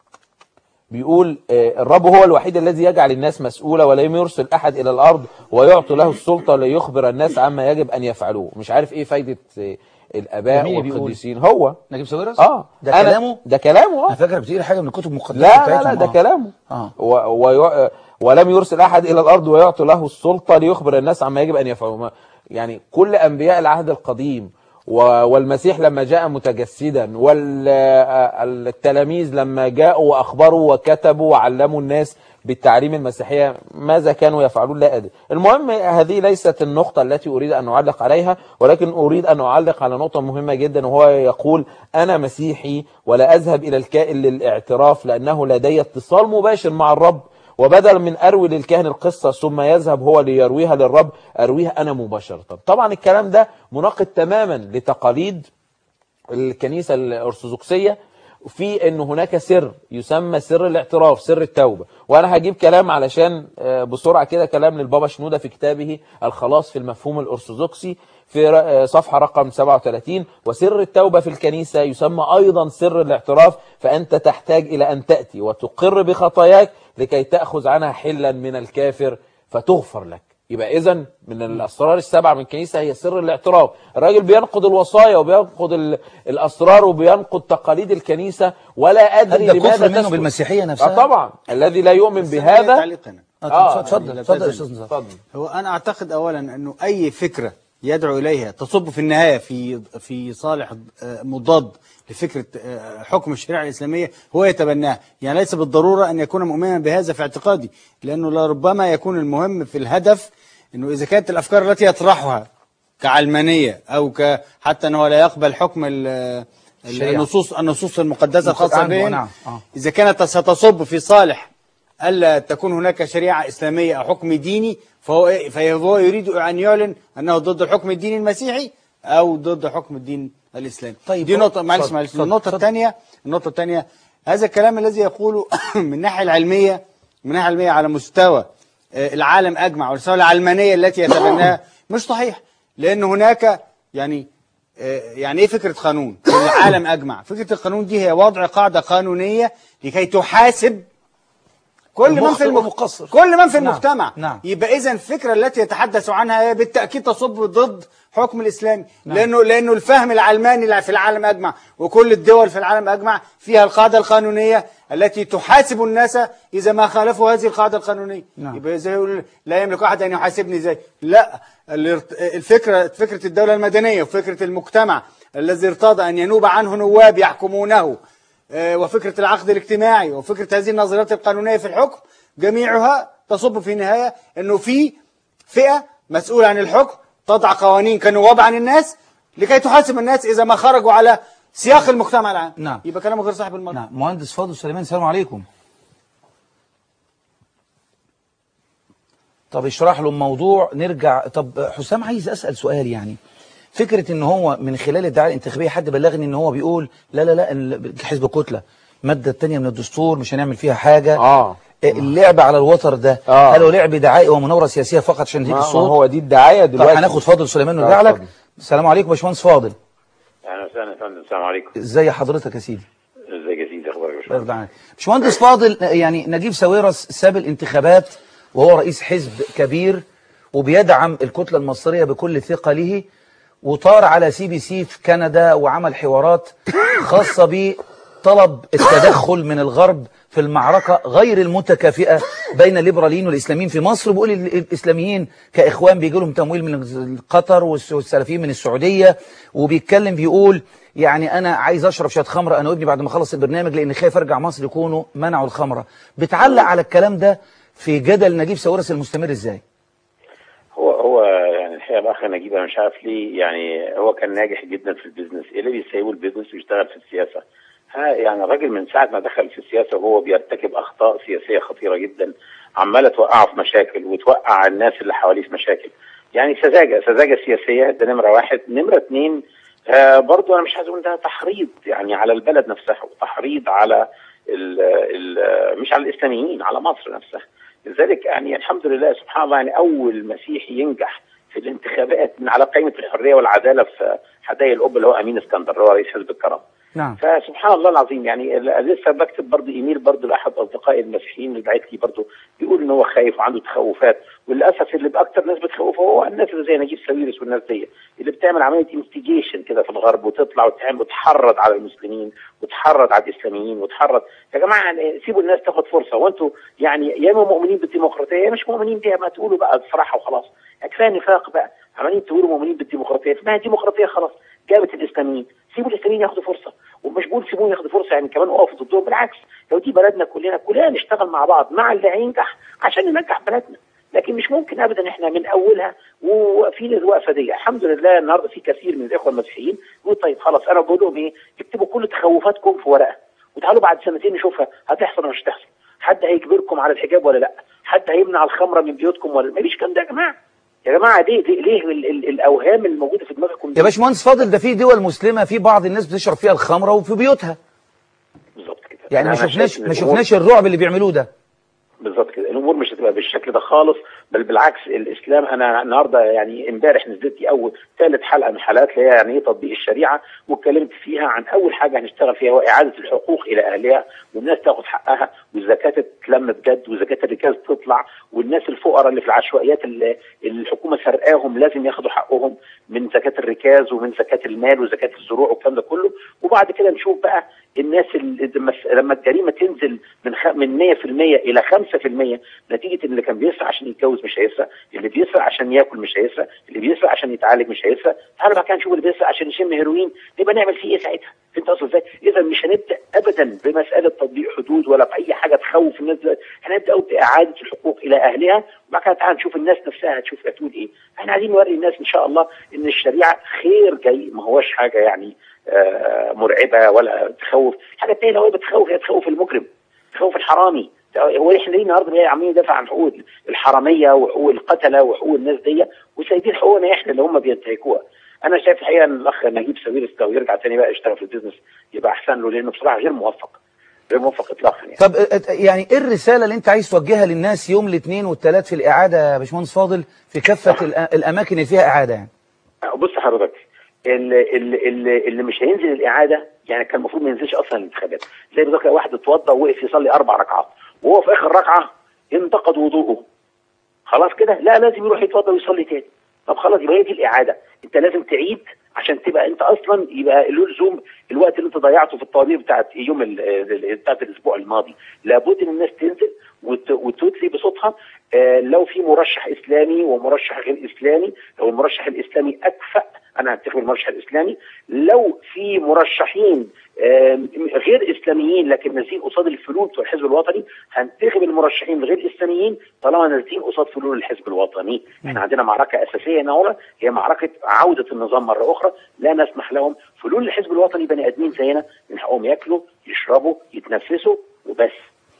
بيقول الرب هو الوحيد الذي يجعل الناس مسؤولة ولم يرسل أحد إلى الأرض ويعطي له السلطة ليخبر الناس عما يجب أن يفعلوه. مش عارف إيه فايدة الآباء والقديسين. هو نجيب ساويرس؟ آه ده كلامه؟ ده كلامه. أنا فاكر بتقري حاجة من الكتب المقدسة لا بتاعتهم. لا لا ده آه. كلامه. آه. و و ولم يرسل أحد إلى الأرض ويعطي له السلطة ليخبر الناس عما يجب أن يفعلوه. يعني كل أنبياء العهد القديم والمسيح لما جاء متجسدا، والتلاميذ لما جاءوا وأخبروا وكتبوا وعلموا الناس بالتعليم المسيحية ماذا كانوا يفعلون لا أدري. المهم هذه ليست النقطة التي أريد أن أعلق عليها، ولكن أريد أن أعلق على نقطة مهمة جدا، وهو يقول أنا مسيحي ولا أذهب إلى الكائن للاعتراف لأنه لدي اتصال مباشر مع الرب، وبدل من أروي للكاهن القصة ثم يذهب هو ليرويها للرب أرويها أنا مباشرة. طبعا الكلام ده مناقض تماما لتقاليد الكنيسة الأرثوذكسية في أن هناك سر يسمى سر الاعتراف، سر التوبة. وأنا هجيب كلام علشان بسرعة كده، كلام للبابا شنودة في كتابه الخلاص في المفهوم الأرثوذكسي في صفحة رقم سبعة وثلاثين: وسر التوبة في الكنيسة يسمى أيضا سر الاعتراف، فأنت تحتاج إلى أن تأتي وتقر بخطاياك لكي تأخذ عنها حلا من الكافر فتغفر لك. يبقى إذن من الأسرار السبعة من الكنيسة هي سر الاعتراف. الراجل بينقض الوصايا وبينقض الأسرار وبينقض تقاليد الكنيسة، ولا أدري لماذا منه بالمسيحية نفسها. آه طبعا الذي لا يؤمن بهذا. اه اتفضل اتفضل يا استاذ نزار. هو أنا أعتقد أولا أنه أي فكرة يدعو إليها تصب في النهاية في في صالح مضاد لفكرة حكم الشريعة الإسلامية هو يتبناها. يعني ليس بالضرورة أن يكون مؤمنا بهذا في اعتقادي، لأنه لربما يكون المهم في الهدف أنه إذا كانت الأفكار التي يطرحها كعلمانية أو ك حتى أنه لا يقبل حكم النصوص النصوص المقدسة الخاصة به، نعم. آه. إذا كانت ستصب في صالح ألا تكون هناك شريعة إسلامية أو حكم ديني، فهو فهو يريد أن يعلن أنه ضد الحكم الديني المسيحي أو ضد حكم الدين الإسلامي. طيب دي نقطة، معلش معلش النقطة الثانية النقطة الثانية هذا الكلام الذي يقوله من الناحية العلمية من الناحية العلمية على مستوى العالم أجمع والمستوى العلمانية التي يتبناها مش صحيح، لأن هناك يعني يعني إيه فكرة قانون العالم أجمع؟ فكرة القانون دي هي وضع قاعدة قانونية لكي تحاسب كل من في المقصر كل من في المجتمع. نعم. نعم. يبقى إذن الفكرة التي يتحدث عنها هي بالتأكيد تصب ضد حكم الإسلامي. نعم. لأنه لأنه الفهم العلماني في العالم أجمع وكل الدول في العالم أجمع فيها القاعدة القانونية التي تحاسب الناس إذا ما خالفوا هذه القاعدة القانونية. نعم. يبقى زي يقول لا يملك أحد أن يحاسبني زي لا الفكرة فكرة الدولة المدنية وفكرة المجتمع الذي ارتضى أن ينوب عنه نواب يحكمونه وفكرة العقد الاجتماعي وفكرة هذه النظريات القانونية في الحكم جميعها تصب في النهاية أنه في فئة مسؤولة عن الحكم تضع قوانين كنواب عن الناس لكي تحاسب الناس إذا ما خرجوا على سياق المجتمع العام. نعم. يبقى كلامه غير صاحب المرة. نعم. مهندس فاضل سليمان، السلام عليكم. طب اشرح له الموضوع نرجع. طب حسام عايز أسأل سؤال، يعني فكرة ان هو من خلال الدعاية الانتخابية حد بلغني ان هو بيقول لا لا لا حزب كتلة المادة الثانية من الدستور مش هنعمل فيها حاجة. اه اللعب على الوتر ده آه. هل هو لعب دعائي ومناورة سياسية فقط عشان تجيب الصوت؟ هو دي الدعاية دلوقتي. طب هناخد فاضل سليمان ونرجع لك. السلام عليكم يا باشمهندس فاضل. اهلا وسهلا يا فندم. السلام عليكم. ازي حضرتك يا سيدي؟ ازيك يا سيدي، اخبارك يا باشمهندس؟ باشمهندس فاضل، يعني نجيب ساويرس ساب الانتخابات وهو رئيس حزب كبير وبيدعم الكتلة المصرية بكل ثقله، وطار على سي بي سي في كندا وعمل حوارات خاصة بطلب التدخل من الغرب في المعركة غير المتكافئة بين الليبراليين والإسلاميين في مصر. بيقول الإسلاميين كإخوان بيجي لهم تمويل من قطر والسلفيين من السعودية، وبيتكلم بيقول يعني أنا عايز أشرب شوية خمرة أنا وابني بعد ما أخلص البرنامج لأن خايف أرجع مصر يكونوا منعوا الخمرة. بتعلق على الكلام ده في جدل نجيب ساويرس المستمر إزاي؟ هو هو يعني الحقيقه الاخ نجيب انا مش عارف ليه، يعني هو كان ناجح جدا في البيزنس، ايه اللي بيسيبه البيزنس ويشتغل في السياسه؟ ها يعني الراجل من ساعه ما دخل في السياسه وهو بيرتكب اخطاء سياسيه خطيره جدا عماله توقعه في مشاكل وتوقع الناس اللي حواليه في مشاكل. يعني سذاجه سذاجه سياسيه، ده نمره واحد. نمره اثنين آه برضه انا مش عايز اقول ده تحريض يعني على البلد نفسها وتحريض على ال ال مش على الاسلاميين، على مصر نفسها. لذلك يعني الحمد لله سبحان الله، يعني اول مسيحي ينجح في الانتخابات من على قائمه الحريه والعداله في حدائق القبه اللي هو امين اسكندر اللي هو رئيس حزب الكرم. نعم. فسبحان الله العظيم، يعني لسه بكتب برضه ايميل برضه لاحد اصدقائي المسيحيين اللي بعت لي برضه بيقول ان هو خايف وعنده تخوفات، وللاسف اللي باكثر ناس بتخوفه هو الناس اللي زي نجيب ساويرس والناس دي اللي بتعمل عمليه انستيجيشن كده في الغرب وتطلع وتعمل وتحرض على المسلمين وتحرض على الاسلاميين وتحرض. يا جماعه يعني سيبوا الناس تاخد فرصه، وانتم يعني يا اما مؤمنين بالديمقراطيه يا مش مؤمنين بيها، ما تقولوا بقى بصراحه وخلاص. كفايه نفاق بقى، عمالين تقولوا مؤمنين بالديمقراطيه، اسمها ديمقراطيه خلاص، جابت الاسلاميين، سيبوا الاسلاميين ياخدوا فرصه، ومش بقول سيبوهم ياخدوا فرصه يعني كمان اقفوا ضدهم، بالعكس لو دي بلدنا كلنا كلنا نشتغل مع بعض مع اللي هينجح عشان ننجح بلدنا. لكن مش ممكن ابدا احنا من اولها وواقفين الوقفه دي. الحمد لله النهارده في كثير من الاخوه المسيحيين يقول طيب خلاص انا بقول لهم ايه، اكتبوا كل تخوفاتكم في ورقه وتعالوا بعد سنتين نشوفها هتحصل ولا مش هتحصل، حد هيجبركم على الحجاب ولا لا، حد هيمنع الخمره من بيوتكم ولا ما فيش كلام ده يا جماعه. يا جماعه ليه ليه, ليه ال ال الاوهام الموجوده في دماغكم يا باشمهندس فاضل؟ ده في دول مسلمه في بعض الناس بتشرب فيها الخمره وفي بيوتها. بالظبط كده. يعني ما شفناش ما شفناش الرعب اللي بيعملوه ده. بالظبط كده، الامور مش هتبقى بالشكل ده خالص، بل بالعكس الاسلام. انا النهارده يعني امبارح نزلت لي اول ثالث حلقه من حلقات اللي هي يعني ايه تطبيق الشريعه، واتكلمت فيها عن اول حاجه هنشتغل فيها هو اعاده الحقوق الى اهلها، والناس تاخد حقها، والزكاه تتلم بجد، وزكاه الركاز تطلع، والناس الفقراء اللي في العشوائيات اللي الحكومه سرقاهم لازم ياخدوا حقهم من زكاه الركاز ومن زكاه المال وزكاه الزروع والكلام ده كله. وبعد كده نشوف بقى الناس اللي لما الجريمه تنزل من خ... من مية في المية الى خمسة في المية نتيجه اللي كان بيسرق عشان يتجوز مش هيسرق، اللي بيسرق عشان ياكل مش هيسرق، اللي بيسرق عشان يتعالج مش هيسرق. تعالوا بقى كده نشوف اللي بيسرق عشان يشم هيروين نبقى نعمل فيه ايه ساعتها. انت اصلا ازاي؟ اذا مش هنبدا ابدا بمساله تطبيق حدود ولا باي حاجه تخوف الناس، هنبدا باعاده الحقوق الى اهلها، وبعد كده تعالى نشوف الناس نفسها هتشوف هتقول ايه. احنا عايزين نوري الناس ان شاء الله ان الشريعه خير جاي، ما هوش حاجه يعني آه مرعبه ولا تخوف. حاجه تانية لو هي بتخوف هي تخوف المجرم، تخوف الحرامي. هو احنا ليه النهارده عاملين ندافع عن حقوق الحراميه وحقوق القتله وحقوق الناس دي وسايبين حقوقنا احنا اللي هم بينتهكوها؟ انا شايف الحقيقه ان الاخ نجيب ساويرس لو يرجع تاني بقى يشتغل في البيزنس يبقى احسن له، لانه بصراحه غير موفق، غير موفق اطلاقا يعني. طب يعني ايه الرساله اللي انت عايز توجهها للناس يوم الاثنين والثلاث في الاعاده يا باشمهندس فاضل في كافه الاماكن اللي فيها اعاده يعني؟ بص حضرتك، اللي, اللي, اللي مش هينزل الاعاده يعني كان المفروض ما ينزلش اصلا الانتخابات. زي بالظبط واحد اتوضى ووقف يصلي اربع ركعات وهو في اخر ركعه انتقد وضوءه، خلاص كده لا لازم يروح يتوضى ويصلي تاني. طب خلاص يبقى هي دي الاعاده، انت لازم تعيد عشان تبقى انت اصلا يبقى له لزوم الوقت اللي انت ضيعته في الطوابير بتاعت يوم بتاعت الاسبوع الماضي. لابد ان الناس تنزل وتتلي بصوتها. آه لو في مرشح اسلامي ومرشح غير اسلامي، لو المرشح الاسلامي اكفأ انا هنتخب المرشح الاسلامي. لو في مرشحين آه غير اسلاميين لكن نازلين قصاد الفلول بتوع الحزب الوطني هنتخب المرشحين الغير اسلاميين طالما نازلين قصاد فلول الحزب الوطني. احنا عندنا معركه اساسيه هنا هي معركه عوده النظام مره اخرى، لا نسمح لهم. فلول الحزب الوطني بني ادمين زينا من حقهم ياكلوا يشربوا يتنفسوا وبس.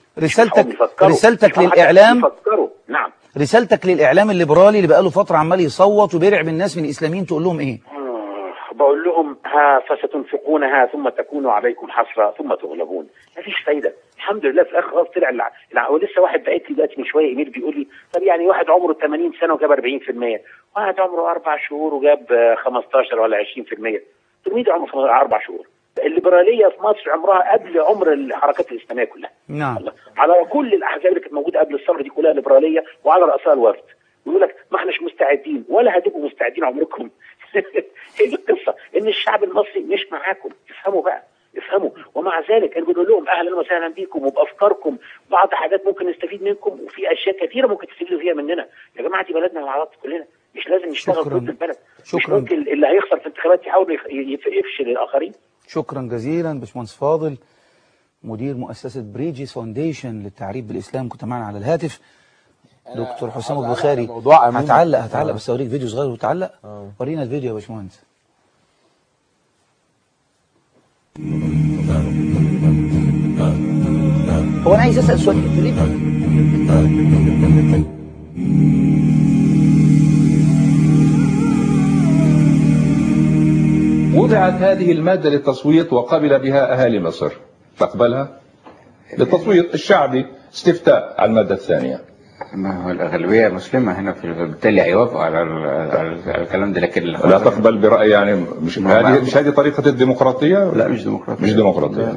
رسالتك رسالتك للاعلام يفكروا. نعم رسالتك للاعلام الليبرالي اللي بقاله فتره عمال يصوت وبيرعب الناس من الاسلاميين تقول لهم ايه؟ آه بقول لهم ها فستنفقونها ثم تكون عليكم حسره ثم تغلبون. مفيش فايده. الحمد لله في الاخر خلاص طلع الع... ولسه واحد بعت لي دلوقتي من شويه ايميل بيقول لي طب يعني واحد عمره ثمانين سنه وجاب أربعين في المية، واحد عمره اربع شهور وجاب خمستاشر ولا عشرين في المية، تلميذ عمره اربع شهور. الليبراليه في مصر عمرها قبل عمر الحركات الاسلاميه كلها. نعم. على كل الاحزاب اللي كانت موجوده قبل الثوره دي كلها ليبراليه وعلى راسها الوفد. ويقول لك ما احناش مستعدين ولا هتبقوا مستعدين عمركم. هي دي القصه ان الشعب المصري مش معاكم، افهموا بقى افهموا. ومع ذلك انا بقول لهم اهلا وسهلا بيكم وبافكاركم، بعض حاجات ممكن نستفيد منكم وفي اشياء كثيره ممكن تستفيدوا فيها مننا. يا جماعه دي بلدنا مع بعض كلنا، مش لازم نشتغل ضد البلد. شكرا. مش ممكن اللي هيخسر في الانتخابات يحاول يفشل الاخرين. شكرا جزيلا باشمهندس فاضل مدير مؤسسه بريجيس فاونديشن للتعريف بالاسلام، كنت معنا على الهاتف. دكتور حسام البخاري هتعلق هتعلق بس اوريك فيديو صغير وتعلق. ورينا الفيديو يا باشمهندس. هو انا عايز اسال سؤال ليه؟ وضعت هذه المادة للتصويت وقبل بها أهالي مصر، تقبلها؟ للتصويت الشعبي استفتاء على المادة الثانية. ما هو الأغلبية مسلمة هنا بالتالي هيوافقوا على الكلام ده، لكن لا تقبل برأي يعني مش هذه مش هذه طريقة الديمقراطية؟ لا مش ديمقراطية. مش ديمقراطية.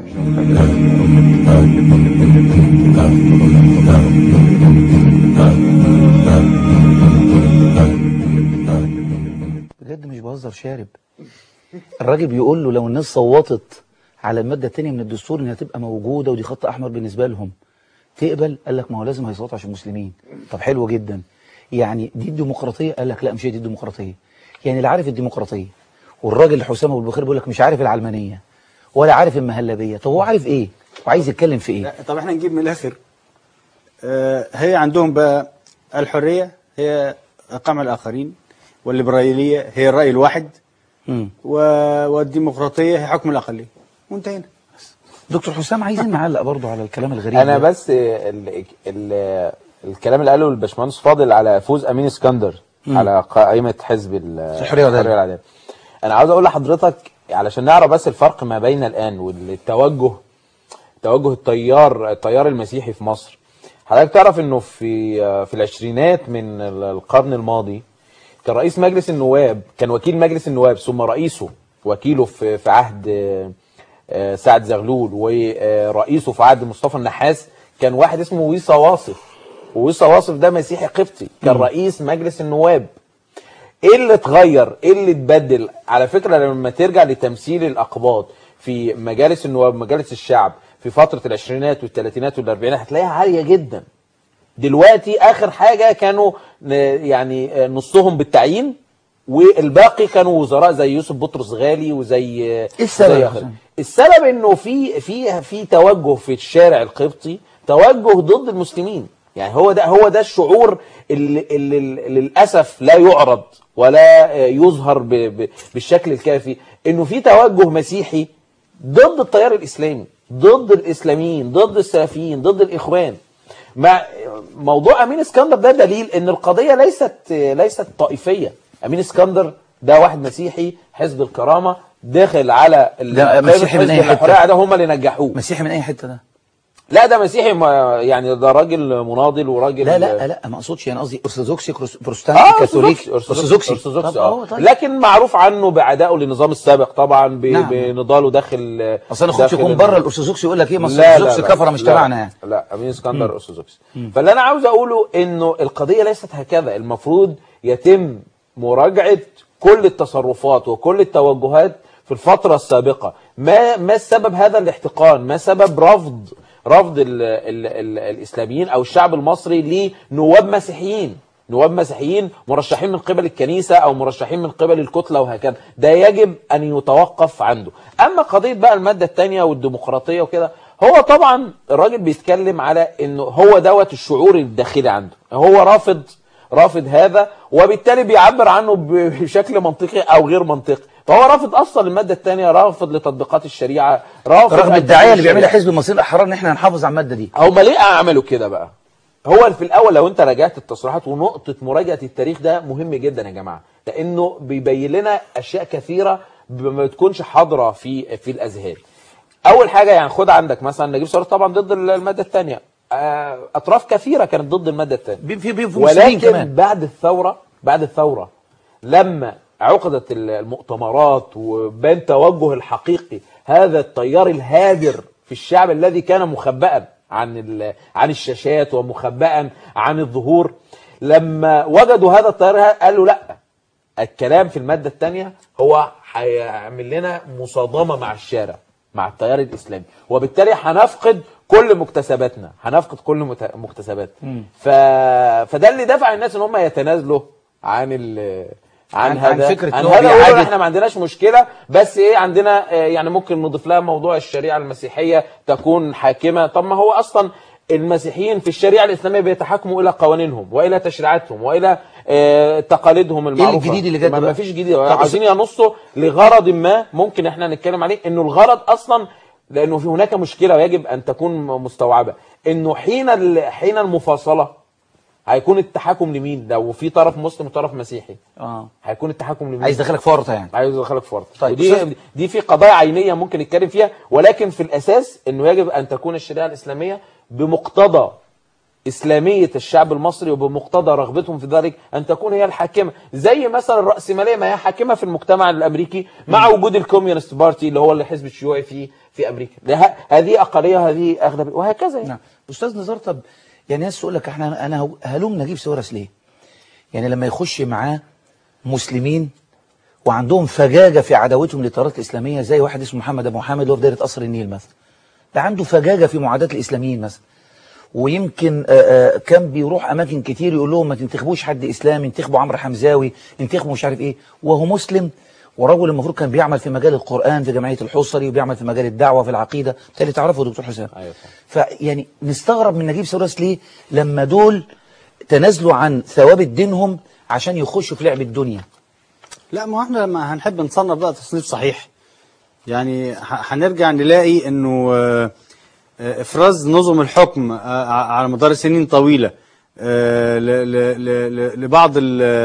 بجد مش بهزر شارب. الراجل بيقول له لو الناس صوتت على المادة الثانية من الدستور انها تبقى موجودة ودي خط احمر بالنسبة لهم تقبل؟ قال لك ما هو لازم هيصوتوا عشان المسلمين. طب حلو جدا، يعني دي الديمقراطية؟ قال لك لا مش هي دي الديمقراطية. يعني اللي عارف الديمقراطية والراجل حسام ابو البخير بيقول لك مش عارف العلمانيه ولا عارف المهلبيه، طب هو عارف ايه وعايز يتكلم في ايه؟ طب احنا نجيب من الاخر. آه هي عندهم بقى الحريه هي قمع الاخرين، والليبراليه هي الراي الواحد، مم. والديمقراطيه هي حكم الاقليه، وانتهينا. دكتور حسام عايزين نعلق برضو على الكلام الغريب انا ده. بس ال ال الكلام اللي قاله الباشمهندس فاضل على فوز امين اسكندر مم. على قائمه حزب الحريه والعداله، انا عاوز اقول لحضرتك علشان نعرف بس الفرق ما بين الان والتوجه توجه التيار التيار المسيحي في مصر. حضرتك تعرف انه في في العشرينات من القرن الماضي كان رئيس مجلس النواب، كان وكيل مجلس النواب ثم رئيسه وكيله في في عهد سعد زغلول، ورئيسه في عهد مصطفى النحاس كان واحد اسمه ويصا واصف، وويصا واصف ده مسيحي قبطي كان رئيس مجلس النواب. ايه اللي اتغير؟ ايه اللي اتبدل؟ على فكره لما ترجع لتمثيل الاقباط في مجالس النواب مجالس الشعب في فتره العشرينات والثلاثينات والاربعينات هتلاقيها عاليه جدا. دلوقتي اخر حاجه كانوا يعني نصهم بالتعيين والباقي كانوا وزراء زي يوسف بطرس غالي وزي ايه السبب؟ السبب انه في في في توجه في الشارع القبطي، توجه ضد المسلمين. يعني هو ده هو ده الشعور اللي, اللي, اللي للاسف لا يعرض ولا يظهر ب ب بالشكل الكافي، انه في توجه مسيحي ضد التيار الاسلامي، ضد الاسلاميين، ضد السلفيين، ضد الاخوان. مع موضوع امين اسكندر ده دليل ان القضيه ليست ليست طائفيه. امين اسكندر ده واحد مسيحي حزب الكرامه داخل على ده مسيحي من اي حته؟ ده هم اللي نجحوه. مسيحي من اي حته ده؟ لا ده مسيحي يعني ده راجل مناضل وراجل لا لا لا ما اقصدش، يعني قصدي ارثوذكسي بروتستانتي آه كاثوليكي ارثوذكسي ارثوذكسي آه. طيب. لكن معروف عنه بعدائه للنظام السابق طبعا نعم. بنضاله داخل اصل انا اخش يكون بره الارثوذكسي يقول لك ايه مصر الارثوذكسي كفره مش تبعنا يعني. لا امين اسكندر ارثوذكسي. فاللي انا عاوز اقوله انه القضيه ليست هكذا، المفروض يتم مراجعه كل التصرفات وكل التوجهات في الفتره السابقه. ما ما سبب هذا الاحتقان؟ ما سبب رفض رفض ال ال ال الإسلاميين أو الشعب المصري لنواب مسيحيين، نواب مسيحيين مرشحين من قبل الكنيسة أو مرشحين من قبل الكتلة وهكذا؟ ده يجب أن يتوقف عنده. أما قضية بقى المادة الثانية والديمقراطية وكده، هو طبعا الراجل بيتكلم على أنه هو دوت الشعور الداخلي عنده، هو رافض رافض هذا وبالتالي بيعبر عنه بشكل منطقي أو غير منطقي. فهو رافض اصلا الماده الثانيه، رافض لتطبيقات الشريعه، رافض رغم الدعايه اللي بيعملها حزب المصريين الاحرار ان احنا هنحافظ على الماده دي. هم ليه عملوا كده بقى؟ هو في الاول لو انت راجعت التصريحات، ونقطه مراجعه التاريخ ده مهم جدا يا جماعه، لانه بيبين لنا اشياء كثيره ما تكونش حاضره في في الاذهان. اول حاجه يعني خد عندك مثلا نجيب ساويرس طبعا ضد الماده الثانيه، اطراف كثيره كانت ضد الماده الثانيه، في في ولكن كمان. بعد الثوره بعد الثوره لما عقدت المؤتمرات وبان توجه الحقيقي هذا التيار الهادر في الشعب الذي كان مخبئا عن عن الشاشات ومخبئا عن الظهور، لما وجدوا هذا التيار قالوا لا، الكلام في المادة الثانية هو هيعمل لنا مصادمة مع الشارع، مع التيار الإسلامي، وبالتالي هنفقد كل مكتسباتنا، هنفقد كل مكتسباتنا. ف... فده اللي دفع الناس ان هم يتنازلوا عن ال عن, عن هذا عن فكرة عن هذا احنا ما عندناش مشكله، بس ايه عندنا يعني ممكن نضيف لها موضوع الشريعه المسيحيه تكون حاكمه. طب ما هو اصلا المسيحيين في الشريعه الاسلاميه بيتحاكموا الى قوانينهم والى تشريعاتهم والى اه تقاليدهم المعروفه. ايه الجديد اللي جد؟ ما فيش جديد، عايزين ينصوا لغرض ما ممكن احنا نتكلم عليه، انه الغرض اصلا لانه في هناك مشكله ويجب ان تكون مستوعبه، انه حين حين المفاصله هيكون التحكم لمين؟ لو في طرف مسلم وطرف مسيحي اه هيكون التحكم لمين؟ عايز يدخلك في ورطه يعني. عايز يدخلك في ورطه. طيب دي دي في قضايا عينيه ممكن نتكلم فيها، ولكن في الاساس انه يجب ان تكون الشريعه الاسلاميه بمقتضى اسلاميه الشعب المصري وبمقتضى رغبتهم في ذلك ان تكون هي الحاكمه، زي مثلا الراسماليه ما هي حاكمه في المجتمع الامريكي مع وجود الكوميونست بارتي اللي هو الحزب الشيوعي في في امريكا. هذه اقليه هذه اغلبيه وهكذا يعني. نعم. استاذ نزار، طب يعني ناس تقول لك احنا انا هلوم نجيب ساويرس ليه؟ يعني لما يخش معاه مسلمين وعندهم فجاجه في عداوتهم للتيارات الاسلاميه، زي واحد اسمه محمد ابو حامد اللي هو في دايره قصر النيل مثلا، ده عنده فجاجه في معاداه الاسلاميين مثلا، ويمكن آآ آآ كان بيروح اماكن كتير يقول لهم ما تنتخبوش حد اسلامي، انتخبوا عمرو حمزاوي، انتخبوا مش عارف ايه، وهو مسلم ورجل المفروض كان بيعمل في مجال القرآن في جمعية الحصري وبيعمل في مجال الدعوة في العقيدة، بالتالي تعرفه دكتور حسام. أيوة. فيعني نستغرب من نجيب ساويرس ليه لما دول تنازلوا عن ثوابت دينهم عشان يخشوا في لعب الدنيا. لا، ما احنا لما هنحب نصنف بقى تصنيف صحيح يعني هنرجع نلاقي انه افراز نظم الحكم على مدار سنين طويلة لبعض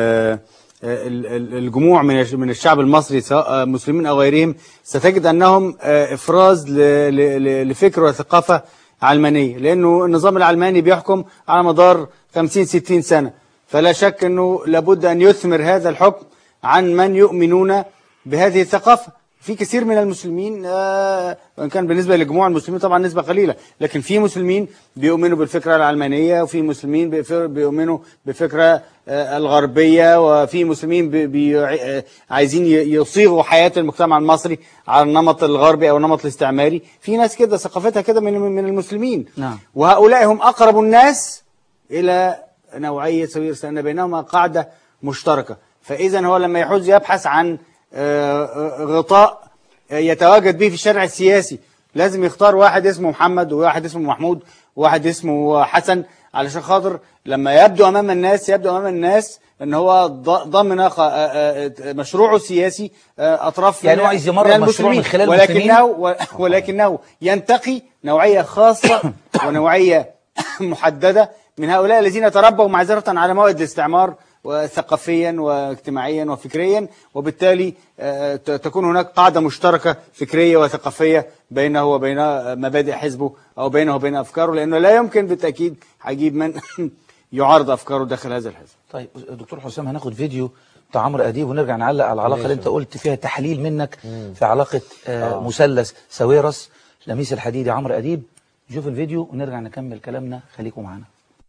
الجموع من الشعب المصري سواء مسلمين او غيرهم، ستجد انهم افراز لفكر وثقافة علمانية، لانه النظام العلماني بيحكم على مدار خمسين ستين سنة، فلا شك انه لابد ان يثمر هذا الحكم عن من يؤمنون بهذه الثقافة. في كثير من المسلمين آه وان كان بالنسبه لجموع المسلمين طبعا نسبه قليله، لكن في مسلمين بيؤمنوا بالفكره العلمانيه، وفي مسلمين بيؤمنوا بالفكره آه الغربيه، وفي مسلمين بي بي عايزين يصيغوا حياه المجتمع المصري على النمط الغربي او النمط الاستعماري. في ناس كده ثقافتها كده من من المسلمين. نعم. وهؤلاء هم اقرب الناس الى نوعيه ساويرس، لان بينهما قاعده مشتركه. فاذا هو لما يحوز يبحث عن غطاء يتواجد به في الشارع السياسي، لازم يختار واحد اسمه محمد وواحد اسمه محمود وواحد اسمه حسن، علشان خاطر لما يبدو امام الناس يبدو امام الناس ان هو ضمن مشروعه السياسي اطراف يعني عايز يمرر مشروع من خلال ولكنه ولكنه ينتقي نوعيه خاصه ونوعيه محدده من هؤلاء الذين تربوا معذره على موائد الاستعمار ثقافيا واجتماعيا وفكريا، وبالتالي تكون هناك قاعدة مشتركة فكرية وثقافية بينه وبين مبادئ حزبه أو بينه وبين أفكاره، لأنه لا يمكن بالتأكيد هجيب من يعارض أفكاره داخل هذا الحزب. طيب دكتور حسام، هناخد فيديو بتاع عمرو أديب ونرجع نعلق على العلاقة اللي أنت قلت فيها تحليل منك مم. في علاقة آه مثلث ساويرس لميس الحديدي عمرو أديب. نشوف الفيديو ونرجع نكمل كلامنا، خليكم معنا.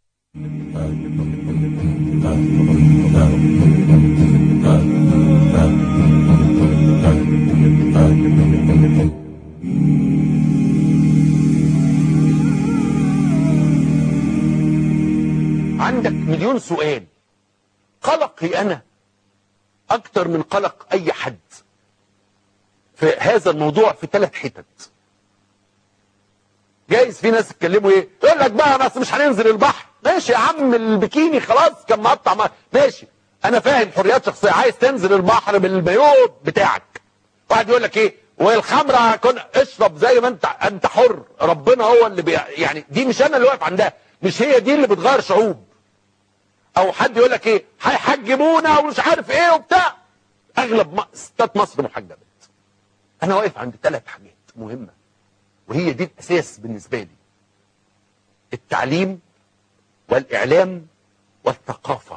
عندك مليون سؤال. قلقي أنا أكتر من قلق أي حد في هذا الموضوع في ثلاث حتت. جايز في ناس يتكلموا ايه يقول لك بقى بس مش هننزل البحر. ماشي يا عم، البكيني خلاص كان مقطع ما. ماشي، انا فاهم حريات شخصيه، عايز تنزل البحر بالمايوه بتاعك. واحد يقول لك ايه والخمره كن اشرب زي ما انت انت حر، ربنا هو اللي بي... يعني دي مش انا اللي واقف عندها، مش هي دي اللي بتغير شعوب. او حد يقول لك ايه هيحجبونا ومش عارف ايه وبتاع. اغلب ستات مصر محجبات. انا واقف عند ثلاث حاجات مهمه وهي دي الاساس بالنسبه لي: التعليم والاعلام والثقافه.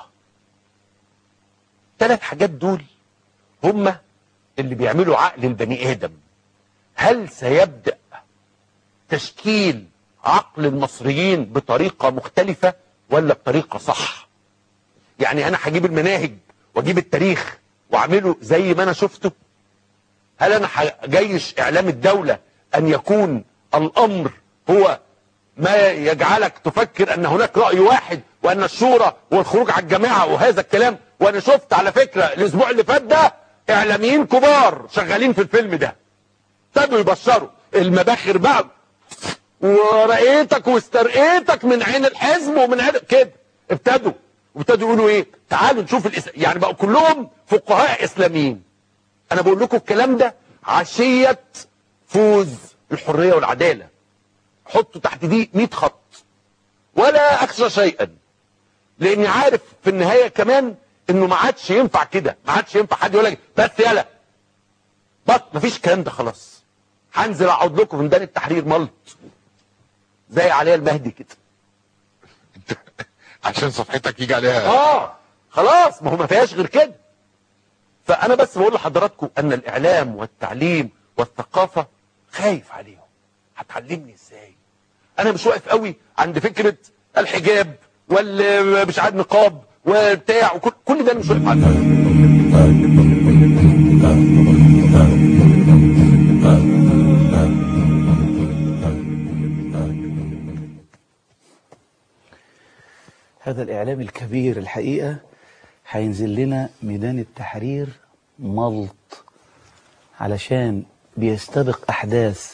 ثلاث حاجات دول هم اللي بيعملوا عقل البني ادم. هل سيبدا تشكيل عقل المصريين بطريقه مختلفه ولا بطريقه صح؟ يعني انا هجيب المناهج واجيب التاريخ واعمله زي ما انا شفته؟ هل انا هجيش اعلام الدوله ان يكون الامر هو ما يجعلك تفكر ان هناك رأي واحد وان الشورى والخروج على الجماعة وهذا الكلام؟ وانا شفت على فكرة الاسبوع اللي فات ده اعلاميين كبار شغالين في الفيلم ده ابتدوا يبشروا المباخر بقى ورقيتك واسترقيتك من عين الحزب ومن عين كده. ابتدوا وابتدوا يقولوا ايه تعالوا نشوف الإس... يعني بقوا كلهم فقهاء اسلاميين. انا بقول لكم الكلام ده عشية فوز الحرية والعدالة. حطوا تحت دي مئة خط ولا اخشى شيئا، لاني عارف في النهاية كمان انه ما عادش ينفع كده، ما عادش ينفع حد يقول لك بس يلا بط، مفيش الكلام ده خلاص. هنزل اقعد لكم في ميدان التحرير ملط زي عليا المهدي كده عشان صفحتك يجي عليها. اه خلاص، ما هو ما فيهاش غير كده. فانا بس بقول لحضراتكم ان الاعلام والتعليم والثقافة خايف عليهم. هتعلمني ازاي؟ انا مش واقف قوي عند فكرة الحجاب واللي مش عارف نقاب وبتاع وكل كل ده انا مش واقف عنده. هذا الإعلام الكبير الحقيقة هينزل لنا ميدان التحرير ملط علشان بيستبق أحداث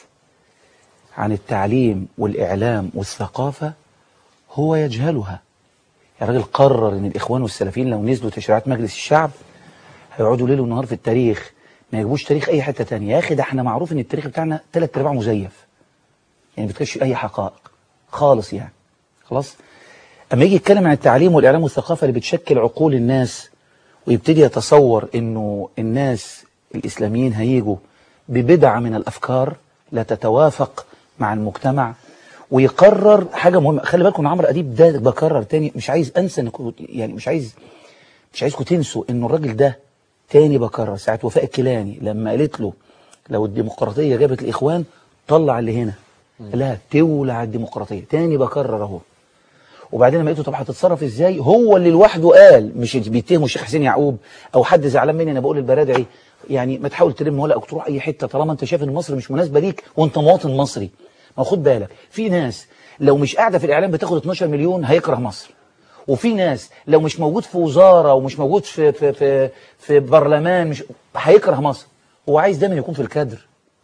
عن التعليم والإعلام والثقافة هو يجهلها. الراجل قرر ان الإخوان والسلفيين لو نزلوا تشريعات مجلس الشعب هيقعدوا ليل ونهار في التاريخ، ما يجيبوش تاريخ أي حتة تانية. يا أخي ده احنا معروف ان التاريخ بتاعنا ثلاث أرباع مزيف، يعني ما بتكشف أي حقائق خالص يعني. خلاص. أما يجي يتكلم عن التعليم والإعلام والثقافة اللي بتشكل عقول الناس، ويبتدي يتصور انه الناس الإسلاميين هيجوا ببدعة من الأفكار لا تتوافق مع المجتمع، ويقرر حاجة مهمة. خلي بالكم عمرو أديب ده بكرر تاني، مش عايز أنسى إنكم يعني مش عايز مش عايزكم تنسوا إنه الراجل ده تاني بكرر ساعة وفاء الكيلاني لما قالت له لو الديمقراطية جابت الإخوان طلع اللي هنا، لا تولع الديمقراطية. تاني بكرر أهو. وبعدين لما قلت طب هتتصرف ازاي، هو اللي لوحده قال، مش بيتهموا الشيخ حسين يعقوب او حد زعلان مني انا بقول البرادعي يعني ما تحاول تلم ولا تروح اي حته طالما انت شايف ان مصر مش مناسبه ليك وانت مواطن مصري. ما خد بالك في ناس لو مش قاعده في الاعلام بتاخد اتناشر مليون هيكره مصر، وفي ناس لو مش موجود في وزاره ومش موجود في في في في برلمان مش هيكره مصر. هو عايز دايما يكون في الكادر،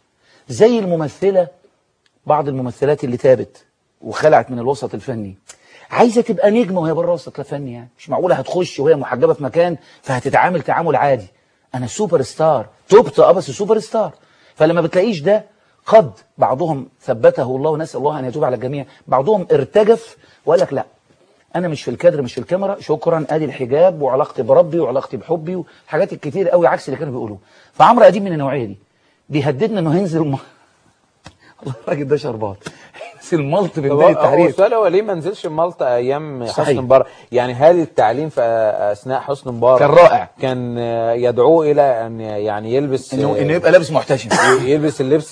زي الممثله بعض الممثلات اللي تابت وخلعت من الوسط الفني عايزه تبقى نجمه وهي بره وسط الفني. يعني مش معقوله هتخش وهي محجبه في مكان فهتتعامل تعامل عادي. انا سوبر ستار توبت اه بس سوبر ستار. فلما بتلاقيش ده قد بعضهم ثبته الله ونسال الله ان يتوب على الجميع، بعضهم ارتجف وقال لك لا انا مش في الكادر مش في الكاميرا شكرا ادي الحجاب وعلاقتي بربي وعلاقتي بحبي والحاجات الكتير قوي عكس اللي كانوا بيقولوه. فعمرو اديب من النوعيه دي بيهددنا انه هينزل الم... الله الراجل ده شربات في الملط من بين التحرير. هو السؤال هو ليه ما نزلش مالطا ايام حسني مبارك؟ يعني هل التعليم في اثناء حسني مبارك كان رائع، كان يدعوه الى ان يعني يلبس انه انه يبقى لابس محتشم يلبس اللبس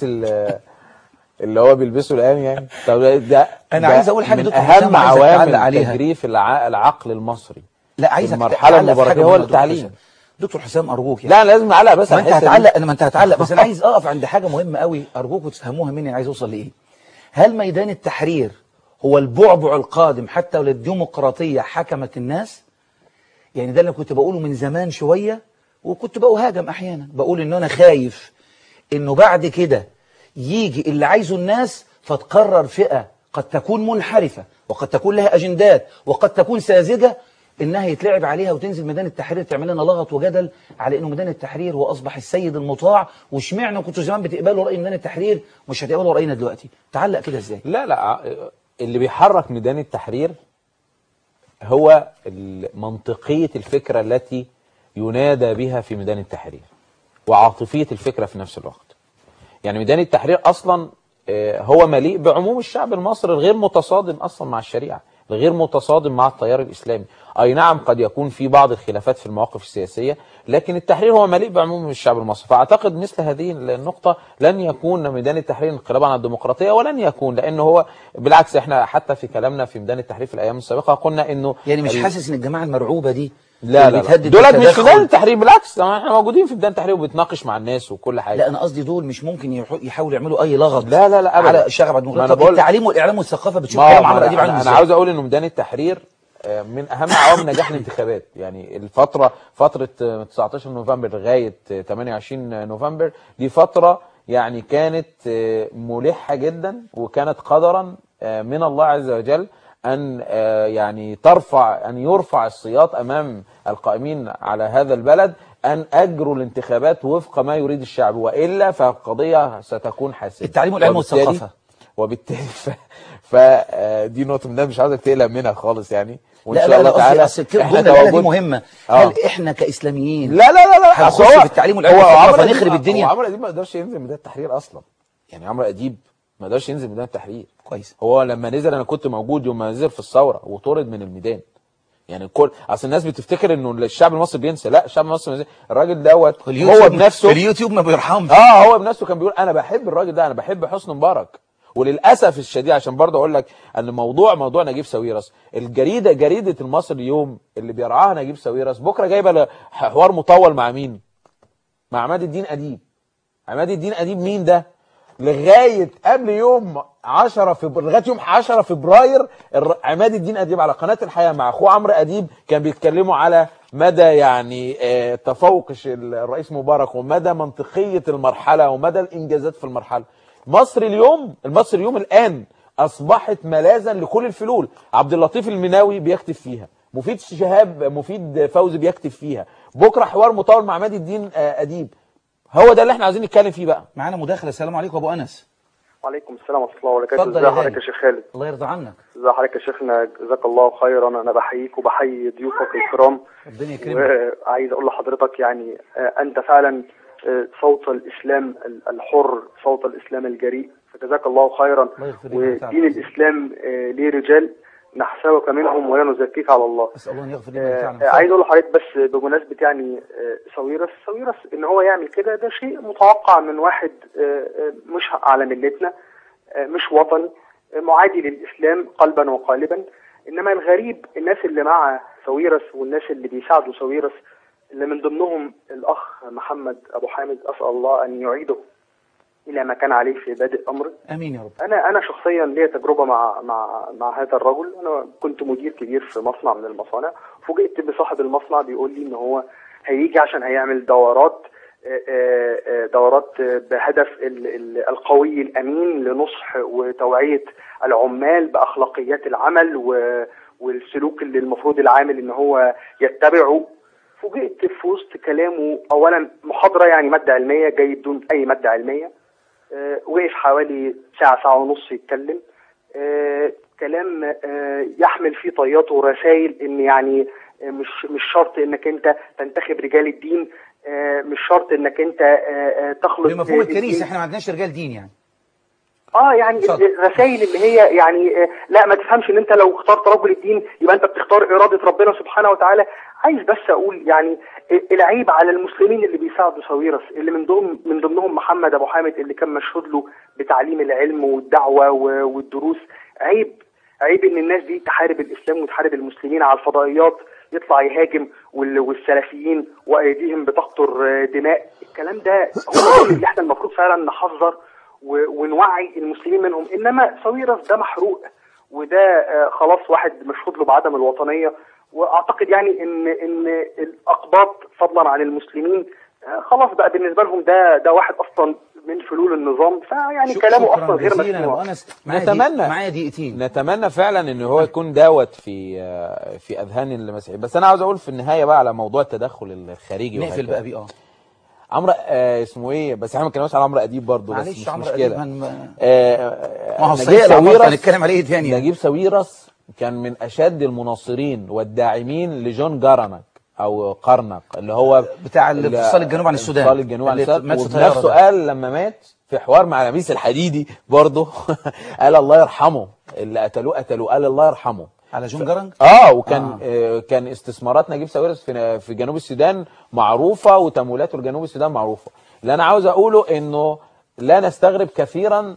اللي هو بيلبسه الان يعني؟ طب ده انا عايز اقول حاجه دكتور اهم عوامل تجريف العقل المصري. لا عايز المرحله المباركيه هو التعليم. دكتور حسام ارجوك يعني. لا لازم نعلق بس ما انت هتعلق انا ما انت هتعلق بس انا عايز اقف عند حاجه مهمه قوي ارجوكم تفهموها مني. عايز اوصل لايه؟ هل ميدان التحرير هو البعبع القادم حتى لو الديمقراطيه حكمت الناس؟ يعني ده اللي كنت بقوله من زمان شويه وكنت بهاجم احيانا بقول ان انا خايف انه بعد كده يجي اللي عايزه الناس فتقرر فئه قد تكون منحرفه وقد تكون لها اجندات وقد تكون ساذجه انها يتلعب عليها وتنزل ميدان التحرير تعمل لنا لغط وجدل على انه ميدان التحرير هو اصبح السيد المطاع. واشمعنى كنتوا زمان بتقبلوا راي ميدان التحرير مش هتقبلوا راينا دلوقتي؟ تعلق كده ازاي؟ لا لا اللي بيحرك ميدان التحرير هو منطقيه الفكره التي ينادى بها في ميدان التحرير وعاطفيه الفكره في نفس الوقت. يعني ميدان التحرير اصلا هو مليء بعموم الشعب المصري الغير متصادم اصلا مع الشريعه، الغير متصادم مع التيار الإسلامي. أي نعم قد يكون في بعض الخلافات في المواقف السياسية لكن التحرير هو مليء بعموم الشعب المصري. فأعتقد مثل هذه النقطة لن يكون ميدان التحرير انقلابا على الديمقراطية ولن يكون، لأنه هو بالعكس احنا حتى في كلامنا في ميدان التحرير في الأيام السابقة قلنا إنه يعني مش حاسس إن الجماعة المرعوبة دي لا لا, لا. دول مش في ميدان التحرير، بالعكس احنا موجودين في ميدان التحرير وبنتناقش مع الناس وكل حاجة. لا أنا قصدي دول مش ممكن يحاولوا يعملوا أي لغط لا لا لا أبدا على الشغب الديمقراطي. التعليم والإعلام والثقافة بتشوف كلام عمرو أديب عنه. أنا عاوز أقول إنه ميدان التحرير من اهم عوامل نجاح الانتخابات. يعني الفتره فتره تسعتاشر نوفمبر لغايه تمنية وعشرين نوفمبر دي فتره يعني كانت ملحه جدا وكانت قدرا من الله عز وجل ان يعني ترفع ان يرفع السياط امام القائمين على هذا البلد ان اجروا الانتخابات وفق ما يريد الشعب، والا فالقضيه ستكون حاسمه. التعليم والعلم والثقافه وبالتالي ف... فدي نقطه من ده مش عاوزك تقلق منها خالص يعني. وان شاء الله تعالى احنا الجمله دي مهمه. هل احنا كاسلاميين لا لا لا لا هنخش في التعليم والعلم والثقافه نخرب الدنيا؟ هو عمرو اديب ما يقدرش ينزل ميدان التحرير اصلا. يعني عمرو اديب ما يقدرش ينزل ميدان التحرير. كويس. هو لما نزل انا كنت موجود يوم ما نزل في الثوره وطرد من الميدان. يعني كل اصل الناس بتفتكر انه الشعب المصري بينسى. لا الشعب المصري الراجل دوت هو بنفسه اليوتيوب ما بيرحمش. اه هو بنفسه كان بيقول انا بحب الراجل ده، انا بحب حسني مبارك. وللاسف الشديد عشان برضه اقول لك ان موضوع موضوع نجيب ساويرس، الجريده جريده المصري اليوم اللي بيرعاها نجيب ساويرس بكره جايبه حوار مطول مع مين؟ مع عماد الدين اديب. عماد الدين اديب مين ده؟ لغايه قبل يوم عشرة فبراير، لغايه يوم عشرة فبراير الر- عماد الدين اديب على قناه الحياه مع اخوه عمرو اديب كان بيتكلموا على مدى يعني آه، تفوق الش- الرئيس مبارك ومدى منطقيه المرحله ومدى الانجازات في المرحله. مصر اليوم المصري اليوم الان اصبحت ملاذا لكل الفلول. عبد اللطيف المناوي بيكتب فيها، مفيد شهاب مفيد فوزي بيكتب فيها، بكره حوار مطول مع عماد الدين آه، اديب. هو ده اللي احنا عايزين نتكلم فيه بقى. معانا مداخله. السلام عليكم ابو انس. وعليكم السلام ورحمه الله وبركاته. اتفضل ازي يا حضرتك غالي. يا شيخ خالد؟ الله يرضى عنك. ازي حضرتك يا شيخنا؟ جزاك الله خيرا. انا بحييك وبحيي ضيوفك الكرام. ربنا يكرمك. وعايز اقول لحضرتك يعني آه، انت فعلا آه، صوت الاسلام الحر، صوت الاسلام الجريء، فجزاك الله خيرا. الله يغفر لنا ويتعب. ودين الاسلام آه، ليه رجال نحسبك منهم ولا نزكيك على الله. اسال الله ان يغفر لنا آه، ويتعب. عايز اقول لحضرتك بس بمناسبه يعني آه، ساويرس ساويرس ان هو يعمل كده، ده شيء متوقع من واحد آه، آه، مش على ملتنا، آه، مش وطني، آه، معادي للاسلام قلبا وقالبا. انما الغريب الناس اللي مع ساويرس والناس اللي بيساعدوا ساويرس، اللي من ضمنهم الاخ محمد ابو حامد، اسال الله ان يعيده الى ما كان عليه في بادئ امره. امين يا رب. انا انا شخصيا ليا تجربه مع مع مع هذا الرجل. انا كنت مدير كبير في مصنع من المصانع، فوجئت بصاحب المصنع بيقول لي ان هو هيجي عشان هيعمل دورات آه، آه، دورات بهدف ال- ال- القوي الامين لنصح وتوعيه العمال باخلاقيات العمل و- والسلوك اللي المفروض العامل ان هو يتبعه. فوجئت في وسط كلامه اولا محاضره يعني ماده علميه جاي بدون اي ماده علميه. آه، وقف حوالي ساعة ساعة ونص يتكلم آه، كلام آه، يحمل فيه طياته رسائل ان يعني آه، مش مش شرط انك انت تنتخب رجال الدين، آه، مش شرط انك انت آه، آه، تخلط بمفهوم آه، الكنيسه الدين. احنا ما عندناش رجال دين يعني. اه يعني الرسائل اللي هي يعني آه، لا ما تفهمش ان انت لو اخترت رجل الدين يبقى انت بتختار اراده ربنا سبحانه وتعالى. عايز بس اقول يعني العيب على المسلمين اللي بيساعدوا ساويرس، اللي من ضمن من ضمنهم محمد ابو حامد اللي كان مشهود له بتعليم العلم والدعوه و- والدروس. عيب عيب ان الناس دي تحارب الاسلام وتحارب المسلمين على الفضائيات، يطلع يهاجم وال- والسلفيين وايديهم بتقطر آه، دماء. الكلام ده هو اللي احنا المفروض فعلا نحذر و- ونوعي المسلمين منهم. انما ساويرس ده محروق، وده آه، خلاص واحد مشهود له بعدم الوطنيه. واعتقد يعني ان ان الاقباط فضلا عن المسلمين آه، خلاص بقى بالنسبه لهم ده ده واحد اصلا من فلول النظام، فيعني كلامه شكرا اصلا غير جزيلا يا ابو مسموع. انس. معايا نتمنى دي- معايا دقيقتين. نتمنى فعلا ان هو يكون دوت في آه، في اذهان المسيحيين. بس انا عاوز اقول في النهايه بقى على موضوع التدخل الخارجي نقفل وهكذا. بقى بيه اه عمرو آه اسمه ايه، بس احنا ما اتكلمناش على عمرو اديب برضه، بس معلش مش عمرو مشكله. اديب هن- آه، آه، ما هو نجيب صحيح لو عمرو ساويرس- هنتكلم عليه تاني يعني. نجيب ساويرس كان من اشد المناصرين والداعمين لجون جارنك او قرنق اللي هو بتاع الانفصال الجنوب عن السودان. الانفصال الجنوب عن اللي السودان. مات في طيارة وبنفسه ده. قال لما مات في حوار مع لميس الحديدي برضه قال الله يرحمه، اللي قتلوه قتلوه، قال الله يرحمه على جون جرنج. اه وكان آه. آه كان استثمارات نجيب ساويرس في في جنوب السودان معروفه، وتمويلاته لجنوب السودان معروفه. اللي انا عاوز اقوله انه لا نستغرب كثيرا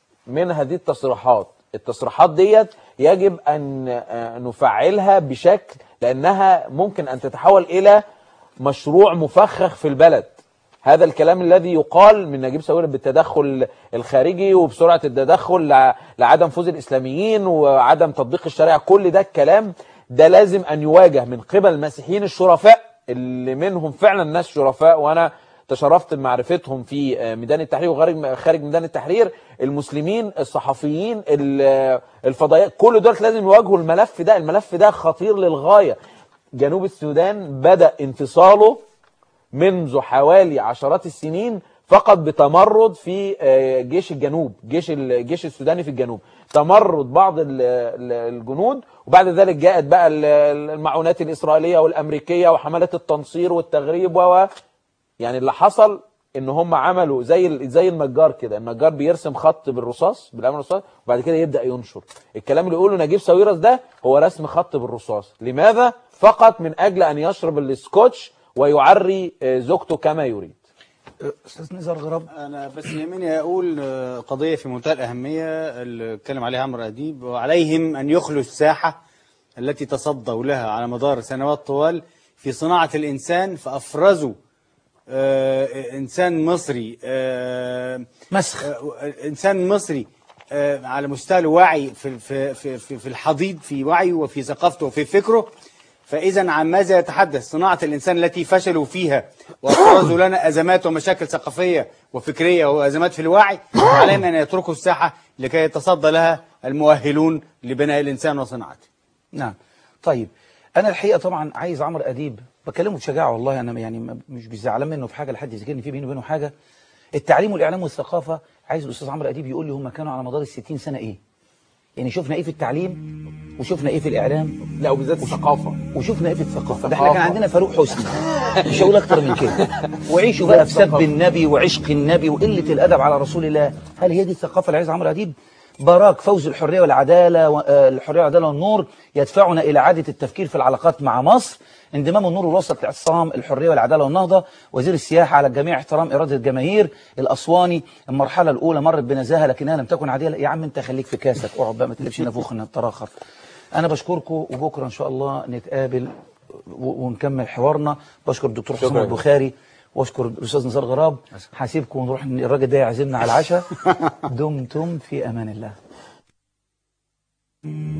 من هذه التصريحات. التصريحات ديت يجب ان آه نفعلها بشكل، لانها ممكن ان تتحول الى مشروع مفخخ في البلد. هذا الكلام الذي يقال من نجيب ساويرس بالتدخل الخارجي وبسرعة التدخل لعدم فوز الإسلاميين وعدم تطبيق الشريعة، كل ده الكلام ده لازم أن يواجه من قبل المسيحيين الشرفاء اللي منهم فعلا ناس شرفاء، وأنا تشرفت بمعرفتهم في ميدان التحرير وخارج خارج ميدان التحرير. المسلمين، الصحفيين، الفضائيات، كل دول لازم يواجهوا الملف ده. الملف ده خطير للغاية. جنوب السودان بدأ انفصاله منذ حوالي عشرات السنين فقط بتمرد في جيش الجنوب، جيش الجيش السوداني في الجنوب، تمرد بعض الجنود، وبعد ذلك جاءت بقى المعونات الإسرائيلية والأمريكية وحملات التنصير والتغريب و يعني اللي حصل ان هم عملوا زي زي النجار كده. النجار بيرسم خط بالرصاص بالقلم الرصاص وبعد كده يبدا ينشر. الكلام اللي يقوله نجيب ساويرس ده هو رسم خط بالرصاص. لماذا؟ فقط من اجل ان يشرب السكوتش ويعري زوجته كما يريد. استاذ نزار غراب، انا بس يهمني اقول قضيه في منتهى الاهميه اللي اتكلم عليها عمرو اديب، وعليهم ان يخلوا الساحه التي تصدوا لها على مدار سنوات طوال في صناعه الانسان، فافرزوا آه انسان مصري آه مسخ آه انسان مصري آه على مستوى الوعي في في في في في الحضيض في وعيه وفي ثقافته وفي فكره. فاذا عن ماذا يتحدث؟ صناعه الانسان التي فشلوا فيها وافرزوا لنا ازمات ومشاكل ثقافيه وفكريه وازمات في الوعي، عليهم ان يتركوا الساحه لكي يتصدى لها المؤهلون لبناء الانسان وصناعته. نعم. طيب انا الحقيقه طبعا عايز عمرو اديب بكلمه بشجاعه والله، انا يعني مش بزعلان منه في حاجه لحد يذكرني في بيني وبينه حاجه. التعليم والاعلام والثقافه عايز الاستاذ عمرو اديب يقول لي هم كانوا على مدار الستين سنه ايه؟ يعني شفنا ايه في التعليم وشفنا ايه في الاعلام، لا وبالذات الثقافه، وشفنا ايه في الثقافه. ده احنا كان عندنا فاروق حسني، مش هقول اكتر من كده. وعيشوا بقى في سب النبي وعشق النبي وقله الادب على رسول الله. هل هي دي الثقافه اللي عايز عمرو اديب؟ باراك فوز الحريه والعداله، الحريه والعداله والنور يدفعنا الى اعاده التفكير في العلاقات مع مصر. انضمام النور والوسط الاعتصام، الحريه والعداله والنهضه. وزير السياحه على الجميع احترام اراده الجماهير. الاسواني المرحله الاولى مرت بنزاهه لكنها لم تكن عاديه. يا عم انت خليك في كاسك، اقعد بقى ما تقلبش نافوخ نتراخر. انا بشكركم وبكره ان شاء الله نتقابل ونكمل حوارنا. بشكر الدكتور حسام البخاري واشكر الاستاذ نزار غراب. هسيبكم ونروح، الراجل ده يعزمنا على العشاء. دمتم في امان الله.